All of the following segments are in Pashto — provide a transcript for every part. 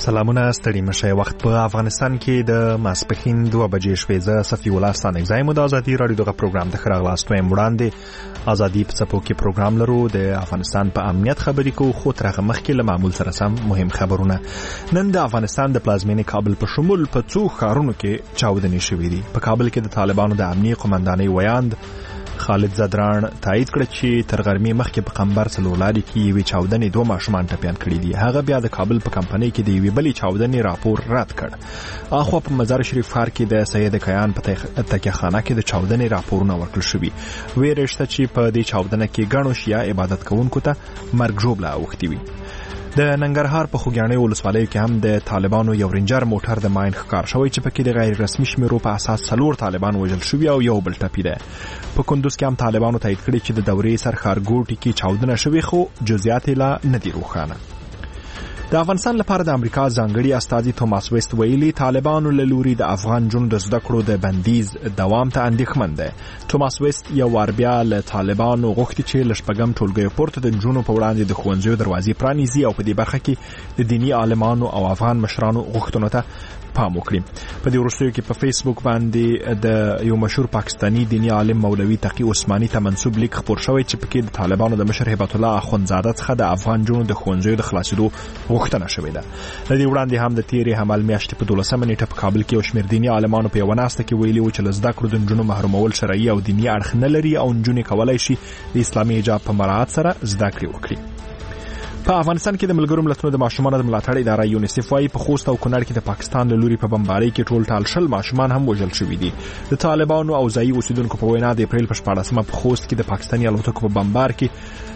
سلامونه ستړي مشه. وخت په افغانستان کې د ماسپښین 2 بجې شوې. زه صفي الله ستانکزی مو د ازادي رادیو دغه پروګرام ته راغلاست وایم. وړاندې ازادي په څپو کې پروګرام لرو. د افغانستان په امنیت خبرې کوو، خو تر هغه مخکې له معمول سره سم مهم خبرونه. نن د افغانستان د پلازمینې کابل په شمول په څو ښارونو کې چاودنې شوې دي. په کابل کې د طالبانو د امنیي قومندانۍ ویاند خالد زدران تایید کړ چې تر غرمې مخکې په قمبر څلورلارې کې یوې چاودنې 2 ماشومان ټپیان کړي دي. هغه بیا د کابل په کمپنۍ کې د یوې بلې چاودنې راپور رد کړ. اخوا په مزار شریف ښار کې د سید کیان په تکیهخانه کې د چاودنې راپورونه ورکړل شوي. ویره شته چې په دې چاودنه کې ګڼو شیعه عبادت کوونکو ته مرګ ژوبله اوښتې وي. د ننګرهار په خوږیاڼي ولسوالۍ کې هم د طالبانو یو رینجر موټر د ماین ښکار شوی چې پکې د غیر رسمي شمیرو په اساس 4 طالبان وژل شوي او یو بل ټپي دی. په کندوز کې هم طالبانو تایید کړی چې د دورې سرخارګوټي کې چاودنه شوې، خو جزئیات یې لا نه دي روښانه. د افغانستان لپاره د امریکا ځانګړي استازي توماس ویست ویلي طالبانو له لوري د افغان جنونو د زده کړو د بندیز دوام ته اندېښمن دی. توماس ویست یو وار بیا له طالبانو غوښتي چې له شپږم ټولګیو پورته د نجونو په وړاندې د ښوونځیو دروازې پرانیزي او په دې برخه کې د دیني عالمانو او افغان مشرانو غوښتنو ته پام وکړي. په دې وروستیو کې په فیسبوک باندې د یو مشهور پاکستانی دیني عالم مولوي تقی عثماني ته منسوب لیک خپور شوی چې پکې د طالبانو د مشر هیبت الله اخوندزاده څخه د افغان جنونو د ښوونځیو د خلاصېدو غوښتنه شوې ده. له دې وړاندې هم د تیرې حمل میاشتې په 12 نیټه په کابل کې یو شمېر دیني عالمانو په یوه ناسته کې ویلي و چې له زده کړو د نجونو محرومول شرعي او دیني اړخ نه لري او نجونې کولی شي د اسلامي حجاب په مراعات سره زده کړې وکړي. په افغانستان کې د ملګرو ملتونو د ماشومانو د ملاتړ اداره یونیسف وايي په خوست او کونړ کې د پاکستان له لوري په بمبارۍ کې ټول ټال 10 ماشومان هم وژل شوي دي. د طالبانو او ځایي اوسیدونکو په وینا د اپریل په 14مه په خوست کې د پاکستاني الوتکو په بمبار کې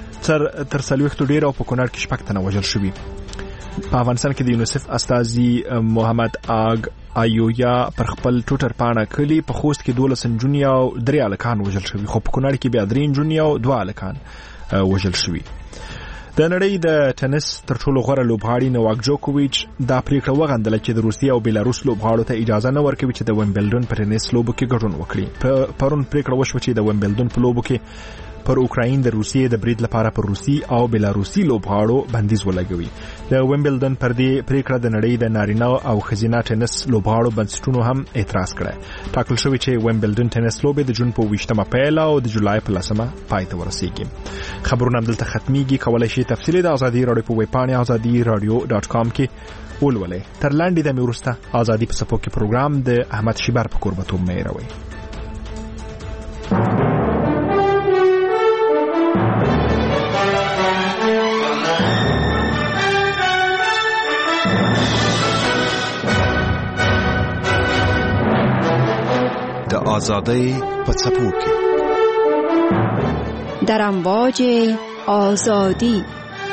تر 40 ډیر او په کونړ کې 6 تنه وژل شوي. په افغانستان کې د یونیسف استازي محمد آگ ایویا پر خپل ټوټر پاڼه کلی په خوست کې 12 نجونې او 3 هلکان وژل شوي، خو په کونړ کې بیا 3 نجونې او 2 هلکان وژل شوي. د نړۍ د ټنس تر ټولو غوره لوبغاړي نوواک جوکوویچ دا پریکړه وغندله چې د روسیې او بیلاروس لوبغاړو ته اجازه نه ورکوي چې د ویمبلډن په ټنس لوبو کې ګډون وکړي. پرون پریکړه وشوه چې د ویمبلډن په لوبو کې پر اوکراین د روسیې د برید لپاره پر روسي او بیلاروسي لوبغاړو بندیز ولګوي. د ویمبلډن پر دې پریکړه د نړۍ د نارینه او ښځینه ټنس لوبغاړو بنسټونو هم اعتراض کړی. ټاکل شوی چې ویمبلډن ټنس لوبې د جون په 20مه پیل او د جولای په 10مه پای ته ورسیږي. خبرونه دلته ختميږي. کولای شئ تفصیلی د ازادي رادیو په ویب پاڼه azadiradio.com کې ولولئ. تر لاندې د میورسته ازادي په سپو کې پروګرام د احمد شیبر په قربتوب مې راوي. د آزادی په څپو کې در امواج آزادی.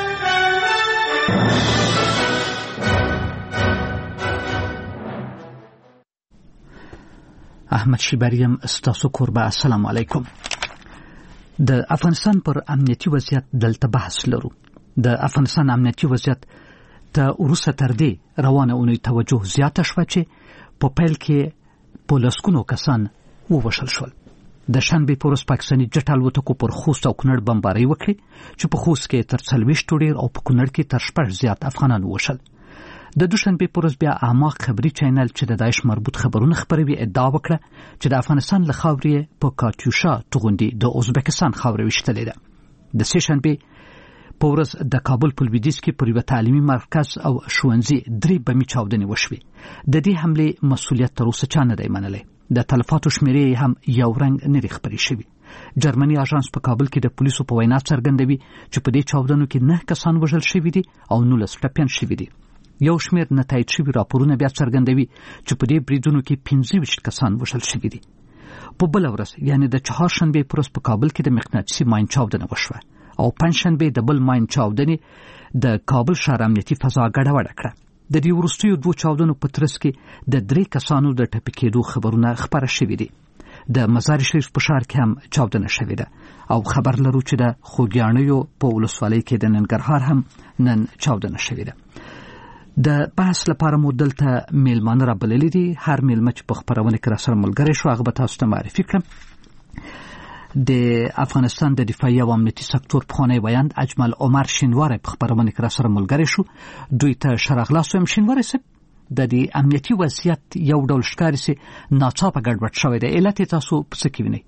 احمد شیبریم ستاسو کوربه. السلام علیکم. د افغانستان پر امنیتي وضعیت دلته بحث لرو. د افغانستان امنیتي وضعیت ته وروسته تر دې روانه اونۍ توجه زیاته شوه چې په پیل کې په لسګونو کسان ووژل شول. د شنبې په ورځ پاکستاني جټ الوتکو پر خوست او کونړ بمبارۍ وکړې چې په خوست کې تر 40 ډیر او په کونړ کې تر 6 زیات افغانان ووژل. د دوشنبې په ورځ بیا اعماق خبري چینل چې د داعش مربوط خبرونه خپروي ادعا وکړه چې د افغانستان له خاورې په کاتیوشا توغندي د ازبکستان خاورې وشتلې ده. د سه شنبې په ورځ د کابل په لویدیځ کې پر یو تعلیمي مرکز او ښوونځي 3 بمي چاودنې وشوې. د دې حملې مسؤلیت تر اوسه چا نه دی منلی. د تلفاتو شمیرې هم یو رنګ نه دی خپرې شوي. جرمني اژانس په کابل کې د پولیسو په وینا څرګندوي چې په دې چاودنو کې 9 کسان وژل شوي دي او 19 ټپیان شوي دي. یو شمېر نتایج شوي راپورونه بیا څرګندوي چې په دې بریدونو کې 25 کسان وژل شوي دي. په بله ورځ یعنې د چهارشنبې په ورځ په کابل کې د مقناطیسي ماین چاودنه وشوه او پنجشنبې د بل ماین چاودنې د کابل ښار امنیتي فضا ګډوډه کړه. د دې وروستیو 2 چاودنو په ترڅ کې د 3 کسانو د ټپي کېدو خبرونه خپاره شوي دي. د مزار شریف په ښار کې هم چاودنه شوې ده او خبر لرو چې د خوږیاڼیو په ولسوالۍ کې د ننګرهار هم نن چاودنه شوې ده. د بحث لپاره مو دلته میلمانه را بللي دي. هر میلمه چې په خپرونه کې را سره ملګری شو هغه به تاسو ته معرفي کړم. د افغانستان د دفاعي او امنیتي سکتور پخوانی ویاند اجمل عمر شینواری په خبرونه کې را سره ملګری شو. دوی ته ښه راغلاست وایم. شینواری صاحب، د دې امنیتي وضعیت یو ډول ښکاري چې ناڅاپه ګډوډ شوی دی. علت یې تاسو په څه کې وینئ؟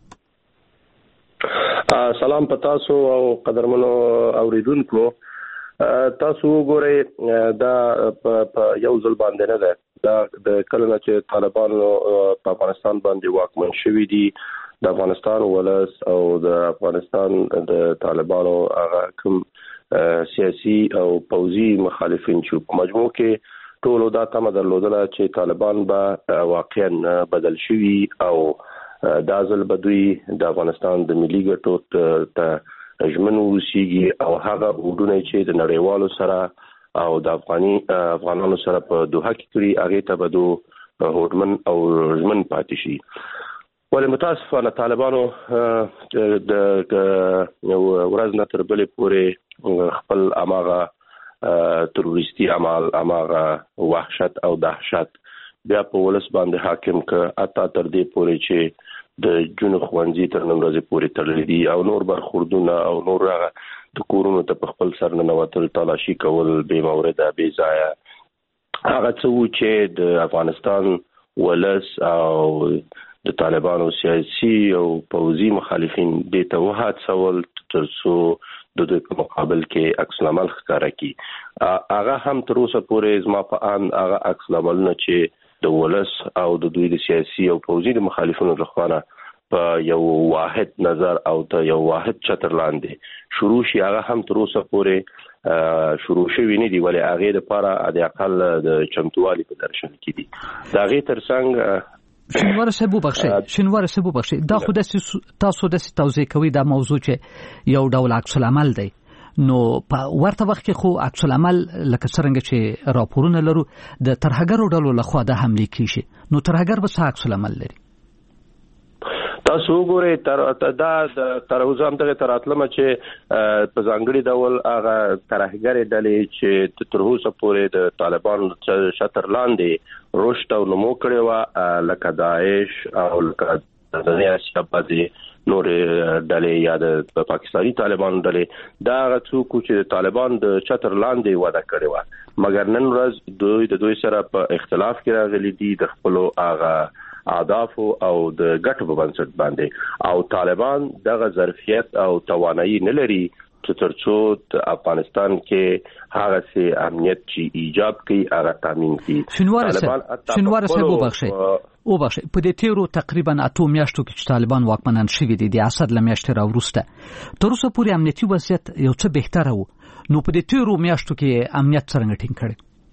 سلام په تاسو او قدرمنو اوریدونکو. تاسو وګورئ دا په یو ځل باندې نه ده. دا د کله چې طالبان په افغانستان باندې واکمن شوي دي، د افغانستان ولس او د افغانستان د طالبانو هغه کوم سیاسي او پوځي مخالفین چې په مجموع کې ټول دا تمه درلودله چې طالبان به واقعا بدل شوي او دا ځل به دوی د افغانستان د ملي ګټو ته ژمن اوسیږي او هغه وډونه چې د نړیوالو سره او د افغانانو سره په دوحه کې کړي هغه ته به هوډمن او ژمن پاتې شي. ولې متاسفانه طالبانو د ورځ نه تر بلې پورې خپل اماغه تروریستي عمل، اماغه وحشت او دهشت بیا په ولس باندې حاکم ک اتا تر دې پورې چې د جنو خوانځي تر نن ورځې پورې تړلې دي او نور برخوردونه او نور د کورونو ته په خپل سر نه نوتل، تلاشي کول بې مورده بې ځایه. هغه څه و چې د افغانستان ولس او د طالبانو سیاسي او پوځي مخالفین دې ته وهڅول ترڅو د دوی په مقابل کې عکس العمل ښکاره کړي. هغه هم تر اوسه پورې زما په ان هغه عکس العملونه چې د ولس او د دوی د سیاسي او پوځي د مخالفینو لخوا په یو واحد نظر او ته یو واحد چتر لاندې شروع شي، هغه هم تر اوسه پورې شروع شوی نه دی. ولې هغه لپاره د اقل د چمتووالي په درشل کې دي. دا غي ترڅنګ شینوار صاحب وبخښئ، دا خو تاسو د توضیح کوي دا موضوع چې یو ډول عکس العمل دی، نو په ورته وخت کې خو عکس العمل لکه څنګه چې راپورونه لرو د ترهګرو ډلو لخوا د حمله کیږي، نو ترهګر به څه عکس العمل لري؟ تاسو وګورئ تر اوسه هم دغه تراتلمه چې په ځانګړي ډول هغه ترهګرې ډلې چې تر اوسه پورې د طالبانو شتر لاندې رشد او نمو کړی و، لکه داعش او لکه د سیاسي نور ډلې یا د پاکستاني طالبانو ډلې، دا هغه څوک چې د طالبان د چتر لاندې وده کړې و، مګر نن ورځ دوی د دوی سره په اختلاف کې راغلي دي د خپل هغه اهداف او د ګټو په بنسټ باندې، او طالبان دغه ظرفیت او توانایي نه لري چې ترڅو د افغانستان کې هغه سي امنیت چې ایجاب کوي هغه تامین کړي. شینوار صاحب وبخښئ، په دې تیرو تقریبا 8 میاشتو کې چې طالبان واکمنان شوي دي د اسد له میاشتې راوروسته تر اوسه پورې امنیتي وضعیت یو څه بهتره و، نو په دې تیرو میاشتو کې امنیت څنګه ټینګ کړي؟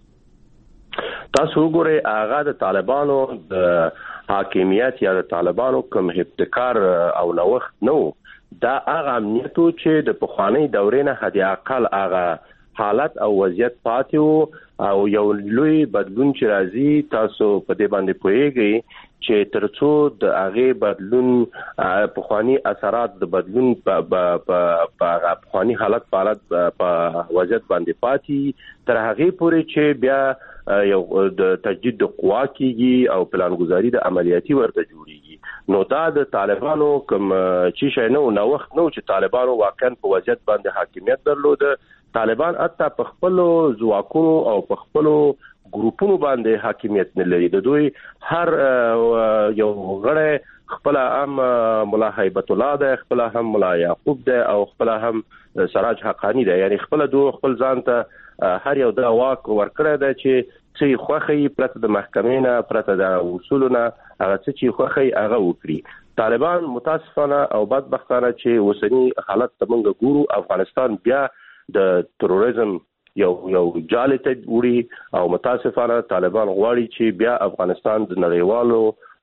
تاسو وګورئ هغه د طالبانو د حاکمیت یا د طالبانو کوم ابتکار او نوښت نو، دا هغه امنیتو چې د پخوانی دورې نه حد اقل هغه حالت او وضعیت پاتې وو او یو لوی بدلون چې راځي تاسو په دې باندې پوهیږئ چې ترڅو د هغه بدلون پخوانی اثرات د بدلون په پخوانی حالت په وضعیت باندې پاتې تر هغه پورې چې بیا یو د تجدید د قوا کېږي او پلانګذاري د عملیاتي ورته جوړیږي. نو دا د طالبانو کوم چې شي نو وخت نو چې طالبانو واقعا په وضعیت باندې حاکمیت درلود. طالبان حتی په خپل ځواکونو او په خپل ګروپونو باندې حاکمیت نه لري. د دوی هر یو غړی خپل هم مولا هیبت الله ده، خپل هم مولا یعقوب ده او خپل هم سراج حقانی ده، یعنی خپل ځان ته هر یو د واک ورکړی ده چې څه خوخی پرته د محکمې نه پرته د اصولونو هغه چې خوخی هغه وکړي. طالبان متاسفانه او بدبختانه چې وسنی حالت تمنګ ګورو، افغانستان بیا د تروریزم یو جاله ته وړي او متاسفانه طالبان غواړي چې بیا افغانستان د نړیوالو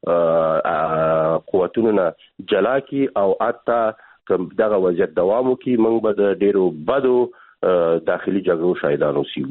قوتونو نه جلا کی او اته دغه وضعیت دوام وکړي. موږ به د ډیرو بدو داخلي جګړو شاهدان اوسو.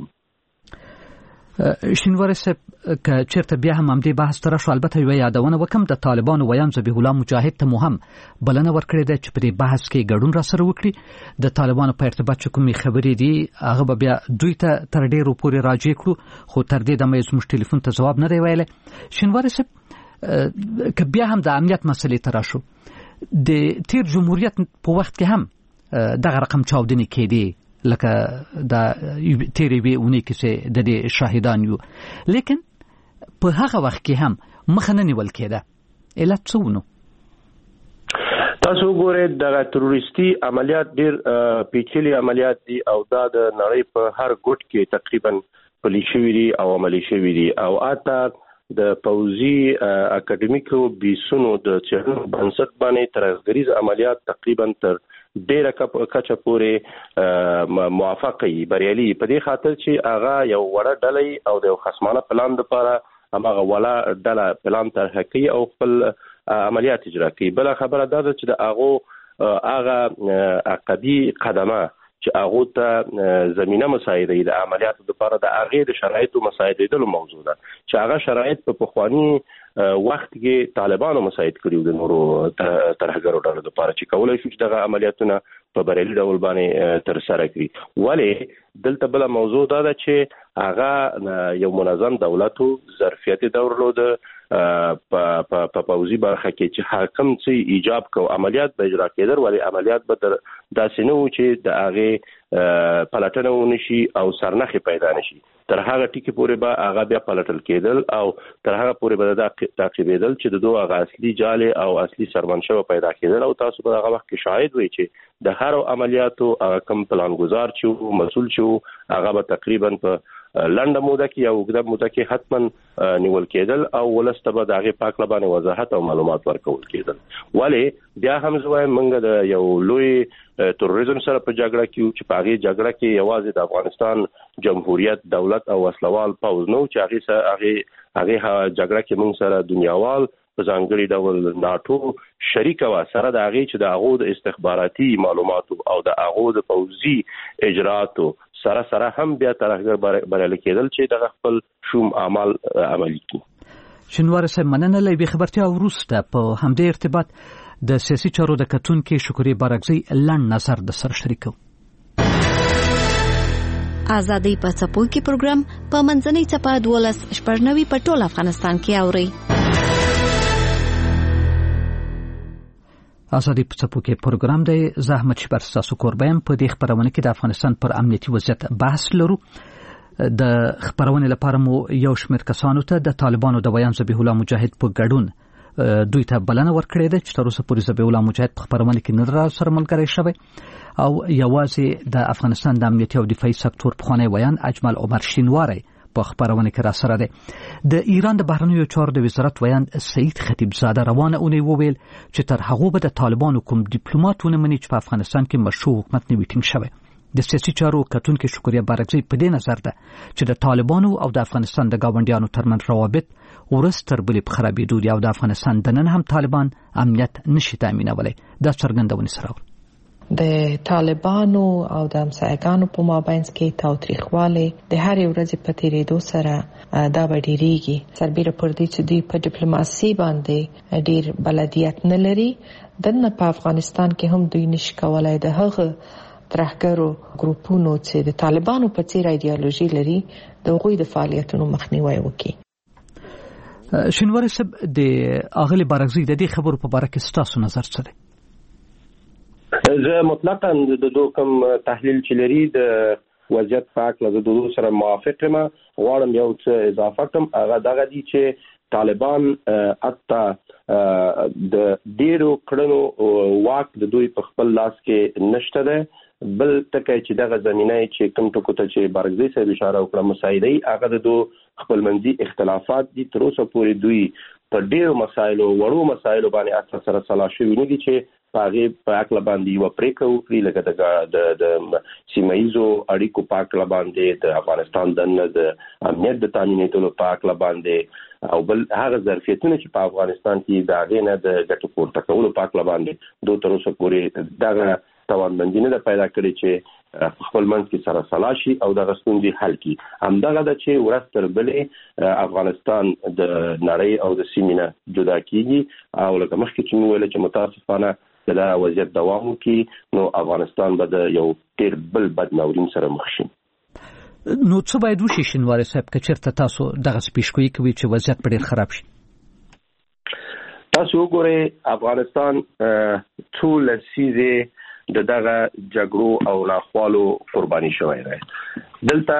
شینوار صاحب که چیرته بیا هم دې بحث تر شو، البته یو یادونه وکم د طالبانو ویان ذبیح الله مجاهد ته مهم بلنه ورکړې ده چې په دې بحث کې ګډون را سره وکړي. د طالبانو په ارتباط کومې خبرې دي هغه بیا دوی ته تر ډیرو پورې راجع کړو، خو تر دې دمه زموږ ټلیفون ته جواب نه دی ویلی. شینوار صاحب که بیا هم د امنیت مسلې تر شو، د تیر جمهوریت په وخت کې هم دغه رقم چاودنې کېدې لکه د تیرې وی اونۍ کې چې د دې شاهدان یو، لیکن په هغه وخت کې هم مخه نه نیول کېده. علت څه ونه؟ تاسو ګورئ د تروریستي عملیات ډیر پیچلي عملیات دي او دا د نړۍ په هر ګوټ کې تقریبا پلي شوي دي او عملي شوي دي او اته د پوځي اکیډمیکو بیسونو د چهرو بنسټ باندې ترهګریز عملیات تقریبا تر ډیره کچه پورې موافقه بریالي په دې خاطر چې هغه یو وړه ډله او د خصمانه پلان لپاره هغه ولا ډله پلان طرح کوي او خپل عملیات اجرا کوي. بل خبره دا ده چې د هغه عقبی قدمه چې هغه ته زمينه مساعده د عملیاتو لپاره د هغه د شرایطو مساعده د موضوع ده چې هغه شرایط په پخوانی وخت کې طالبانو مساعد کړیو د نورو ترهګرو ډلو لپاره چې کولای شي چې دغه عملیاتونه په بریالي ډول باندې تر سره کړي. ولی دلته بل موضوع دا ده چې هغه یو منظم دولتو ظرفیت درلود په پوزي برخه کې چې حاکم چې ایجاب کو عملیات به اجرا کېدل، ولی عملیات به داسې نه و چې د هغه پلاتنه ونشي او سرنخي پیدا نشي. تر هغه ټکی پورې به هغه بیا پلاتل کېدل او تر هغه پورې به د تعقیبېدل چې د دوه هغه اصلي جاله او اصلي سرمنشأ پیدا کېدل او تاسو په هغه وخت کې شاهد وي چې د هر عملیاتو کم پلان گزار چې مسؤل چې هغه به تقریبا په لنډه موده کې او اوږده موده کې حتما نیول کېدل او ولسته به د هغې پاک لبانې وضاحت او معلومات ورکول کېدل. ولی بیا هم زه وایم موږ د یو لوی تروریزم سره په جګړه کې چې په هغې جګړه کې یوازې د افغانستان جمهوریت دولت او وسلوال پوځ نه و چې هغې جګړه کې موږ سره دنیاوال په ځانګړي ډول ناټو شریک و سره د هغې چې د هغو د استخباراتي معلوماتو او د هغو د پوځي اجراتو سره هم بیا ترهګر بریالي کېدل چې دغه خپل شوم اعمال عملي کړي. شنوار صاحب مننه له بې خبرتیا وروسته په همدې ارتباط د سیاسي چارو د کتونکي شکري بارکزي لنډ نظر د سره شریکو. آزادۍ په څپو کې پروګرام په منځنۍ څپه 12 په ټول افغانستان کې اوري. آزادۍ په څپو کې پروګرام دی. زحمت شپر تاسو کوربم په دې خبرونه کې د افغانستان پر امنیتي وضعیت بحث لرو. د خبرونه لپاره مو یو شمېر کسانو ته د طالبانو د بیان ذبیح الله مجاهد په ګډون دوی ته بلنه ورکړې ده چې تر اوسه پورې ذبیح الله مجاهد په خبرونه کې نه را سره ملګری شوی او یوازې د افغانستان د امنیتي او دفاعي سکتور پخوانی ویان اجمل عمر شینواری په خبرونه کې را سره ده. د ایران د بهرنیو چارو د وزارت ویان سعید خطیبزاده روانه اونۍ وویل چې تر هغه به د طالبانو کوم ډیپلوماټ ونه مني چې په افغانستان کې مشروع حکومت نه وي ټینګ شوی. د سیاسي چارو کتونکي شکریا بارکزي په دې نظر ده چې د طالبانو او د افغانستان د گاونډیانو ترمنځ روابط ورځ تر بلې په خرابېدو دي او د افغانستان دننه هم طالبان امنیت نشي تامینولی. دا څرګندونې سره د طالبانو او د همسایګانو په مابینځ کې تاوتریخوالی د هرې ورځې په تیریدو سره دا به ډیریږي. سربیره پر دې چې دوی په ډیپلوماسي باندې ډیر بلدیت نه لري، دنه په افغانستان کې هم دوی نشي کولای د هغه ترهګرو ګروپونو چې د طالبانو په څیر ایډیالوژي لري د هغوی د فعالیتونو مخنیوی وکړي. شینواری صاحب د اغلی بارکزي د دې خبرو په باره کې ستاسو نظر څه دی؟ زه مطلقاً د دوه کوم تحلیل چې لري د وضعیت په اړه د دوه سره موافق یم. غواړم یو څه اضافه کړم. هغه دغه دي چې طالبان اته د ډیرو کړنو واک د دوی په خپل لاس کې نشته ده. بل تکه چې دغه زمينه چې کوم ټکو ته چې بارکزي صاحب اشاره وکړه مساعدي هغه د دوه خپلمنځي اختلافات دي. تر اوسه پورې دوی په ډیرو مسایلو وړو مسایلو باندې اکثر سلا شوي نه دي چې په عقل باندې یو پریکړه وکړي لکه د سیمایزو اړیکو په عقل باندې د افغانستان د امنیت د تامینېدلو په عقل باندې او بل هغه ظرفیتونه چې په افغانستان کې د هغې نه د ګټو پورته کولو په عقل باندې دوی تر اوسه پورې دغه توانمندي نه پیدا کړې چې خپل منځ کې سره سلا شي او دغه ستونزې حل کړي. همدغه ده چې ورځ تر بلې افغانستان د نړۍ او د سیمې نه جدا کېږي او لکه مخکې چې مو ویل چې متاسفانه دا وضعیت دوام وکړي نو افغانستان به د یو ډېر بل بد ناورین سره مخ شي. نو څه باید وشي شینواری صاحب که چېرته تاسو دغه پیشګویي کوي چې وضعیت به ډېر خراب شي؟ تاسو وګورئ افغانستان ټول لسیزه دغه جګړو او ناخوالو قرباني شوی دی. دلته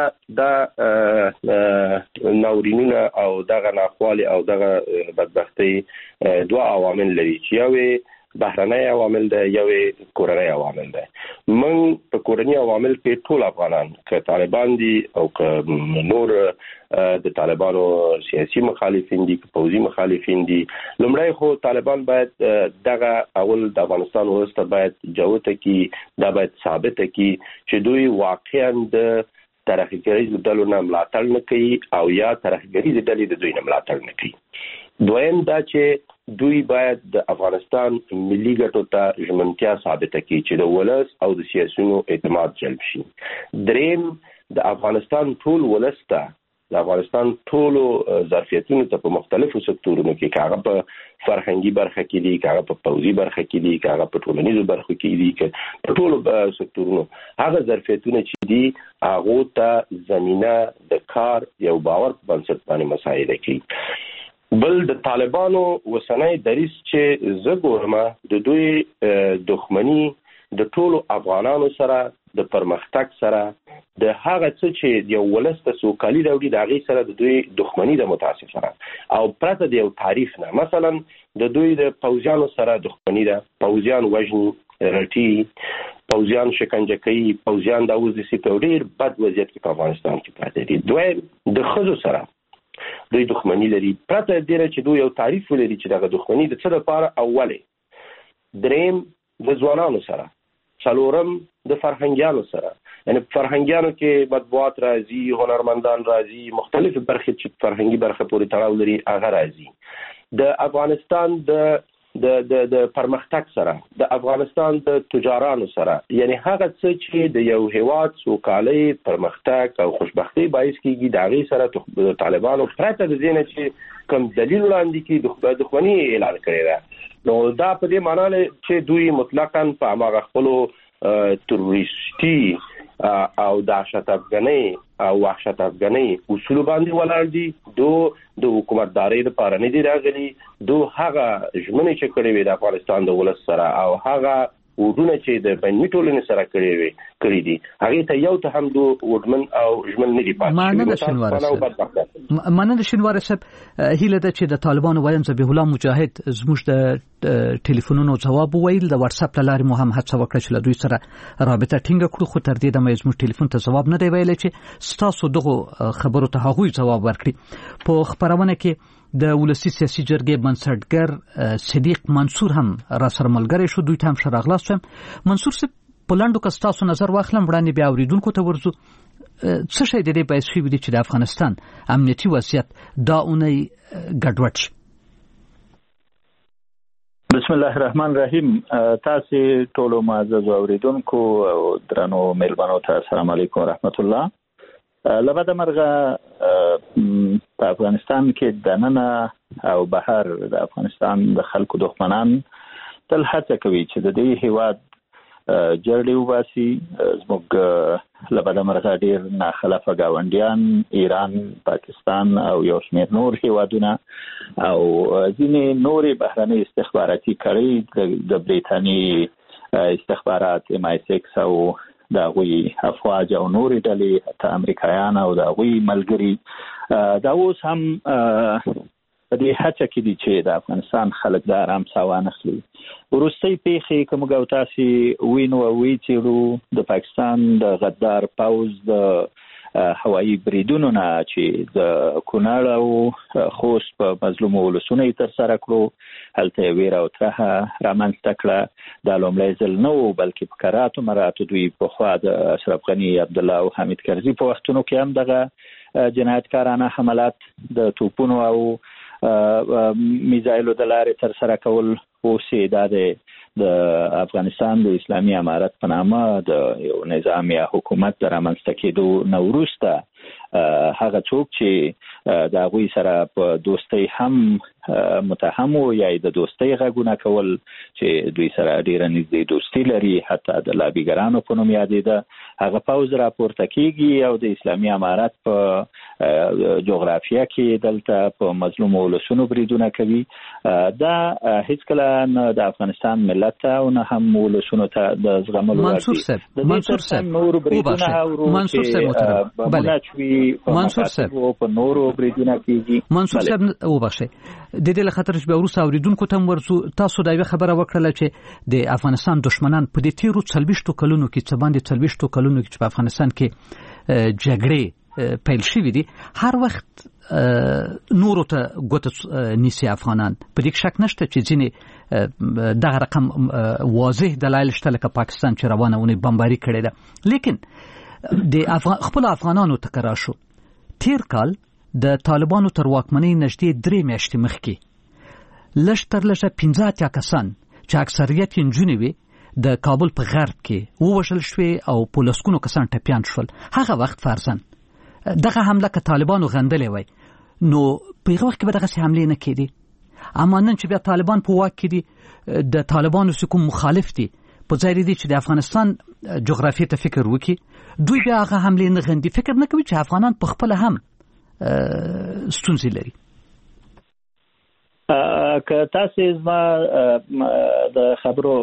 دا ناورینونه او دغه ناخوالي او دغه بدبختی دوه عوامل لري چې یو بهرنی عوامل دی یو کورنی عوامل دی. من په کورنی عوامل کې ټول افغانان که طالبان دي او که نور د طالبانو سیاسي مخالفین دي که پوځي مخالفین دي، لومړی خو طالبان باید دغه اول د افغانستان وروسته باید جوته کی دا باید ثابته کی چې دوی واقعا د ترهګریزو ډلو نه ملاتړ نه کوي او یا ترهګریزې ډلې د دوی نه ملاتړ نه کوي. دویم دا چې دوی باید د افغانستان ملي ګټو ته ژمنتیا ثابته کړي چې د ولس او د سیاسيونو اعتماد جلب شي. دریم د افغانستان ټول ولس ته د افغانستان ټولو ظرفیتونو ته په مختلفو سکتورونو کې کاغه په فرهنګي برخه کې دي، کاغه په پوځي برخه کې دي، کاغه په ټولنیزو برخو کې دي، په ټولو سکتورونو هغه ظرفیتونه چې دي هغه ته زمينه د کار یو باور په بنسټ باندې مساعده کوي. بل د طالبانو وسنۍ دریس چې زه ګورم د دوی دښمنی د ټولو افغانانو سره د پرمختګ سره د هغه څه چې یو ولس ته سوکالي راوړي د هغې سره د دوی دښمنی د متاسفانه او پرته د یو تعریف نه. مثلا د دوی د پوځیانو سره دښمنی ده، پوځیان وژني، رټي، پوځیان شکنجه کوي، پوځیان د اوس د سیپو ډېر بد وضعیت کې په افغانستان کې پراته دي. دویم د ښځو سره دوی دښمنی لري، پرته د دې چې دوی یو تعریف ولري چې دغه دښمنی د څه لپاره اوله. دریم د ځوانانو سره، څلورم د فرهنګیانو سره، یعنی فرهنګیانو کې مطبوعات راځي، هنرمندان راځي، مختلف برخې چې فرهنګي برخه پورې تړاو لري هغه راځي. د افغانستان د پرمختګ سره، د افغانستان د تجارانو سره، یعنی هغه څه چې د یو هیواد سوکالي، پرمختګ او خوشبختی باعث کیږي د هغې سره د طالبانو پرته د دې نه چې کوم دلیل وړاندې کړي د دښمني اعلان کړی ده. نو دا په دې معنی چې دوی مطلقاً په هماغه خپلو تروریستي او دهشت افغاني او وحشت افغاني اصول باندې ولاړ دي. د حکومتدارۍ لپاره نه دي راغلي. هغه ژمنې چې کړې وي د افغانستان د ولس سره او هغه ودونه چې د بیني ټولنې سره کړې دي هغې ته یو ته هم دو وډمن او ژمن نه دي پاتې. مننه شینواره صاحب. هیله ده چې د طالبانو وایم ذبیح الله مجاهد زموږ د ټلیفونونو ځواب وویل. د واتس اپ له لارې مو هم هڅه وکړه چې له دوی سره رابطه ټینګه کړو، خو تر دې دمه زموږ ټلیفون ته ځواب نه دی ویلی چې ستاسو دغو خبرو ته هغوی ځواب ورکړي. په خپرونه کې د ولسي سیاسي جرګې بنسټګر صدیق منصور هم را سره ملګری شو. دوی ته هم ښه راغلاست وایم. منصور صاحب په لنډو که ستاسو نظر واخلم وړاندې بیا اورېدونکو ته ورځو. څه شی د دې باعث شوي دي چې د افغانستان امنیتي وضعیت دا اونۍ ګډوډ شي؟ بسم الله الرحمن الرحیم. تاسو ټولو معزز اوریدونکو او درنو مېلمنو ته السلام علیکم ورحمت الله. لبد مرغه په افغانستان کې دننه او بهر د افغانستان د خلکو دښمنان تل هڅه کوي چې د دې هیواد جرړې وباسي. زموږ لبد مرغه ډېر ناخلفه ګاونډیان ایران، پاکستان او یو شمېر نور هیوادونه او ځینې نورې بهرنۍ استخباراتي کړۍ د بریتانیې استخبارات MI6 او د هغوی افواج او نورې ډلې حتی امریکایان او د هغوی ملګري دا اوس هم په دې هڅه کې دي چې د افغانستان خلک د آرام ساه وانخلي. وروستۍ پیښې که موږ او تاسې وینو او ویڅېړو د پاکستان د غدار پوځ د هوایي بریدونو نه چې د کونړ او خوست په مظلومو ولسونو یې ترسره کړو، هلته یې ویره او ترهه رامنځته کړه. دا لومړی ځل نه و بلکې په کراتو مراتو دوی پخوا د اشرف غني، عبدالله او حمید کرزي په وختونو کې هم دغه جنایتکارانه حملات د توپونو او میزایلو د لارې ترسره کول. اوس یې دا د افغانستان د اسلامي امارت په نامه د یو نظام یا حکومت د رامنځته کېدو نه وروسته هغه څوک چې د غوي سره په دوستۍ هم متهم یا د دوستۍ غږونه کول چې دوی سره ډیره نږدې دوستي لري، حتی د لابیګرانو په نوم یادېده. هغه پوز راپورته کیږي او د اسلامي امارت په جغرافیه کې دلته په مظلوم ولسونو بریدونه کوي. دا هیڅ کله نه د افغانستان ملت او نه هم ولسونو ته د زغملو منصور صاحب نور بریدونه او منصور صاحب منصور صاحب په نورو بریدونه کیږي. منصور صاحب وبخښئ، د دې له خاطر چې به وروسته اوریدونکو ته ورسو، تاسو دا یو خبره وکړه چې د افغانستان دشمنان په دې تیرو 40 کلونو کې څه باندې 40 کلونو کې په افغانستان کې جګړې پیل شوې دي، هر وخت نورو ته ګوته نیسي افغانان. په دې شک نشته چې ځینې دغه رقم واضح دلایل شته لکه پاکستان چې روانه ونی بمباري کړې ده. لیکن د خپل افغانانو تکرار شو تیر کال د طالبانو تر واکمنۍ نږدې 3 میاشتې مخکې لږ تر لږه 15 کسان چې اکثریت یې نجونې وي د کابل په غرب کې ووژل شوې او په لسګونو کسان ټپیان شول. هغه وخت فرضاً دغه حمله که طالبانو غندلې وای نو په هغه وخت کې به دغسې حملې نه کېدې. اما نن چې بیا طالبان په واک کې دي، د طالبانو چې کوم مخالف دي په ځای دي چې د افغانستان جغرافیې ته فکر وکړي، دوی بیا هغه حملې نه غندي، فکر نه کوي چې افغانان په خپله هم ستونزې لري. که تاسو زما د خبرو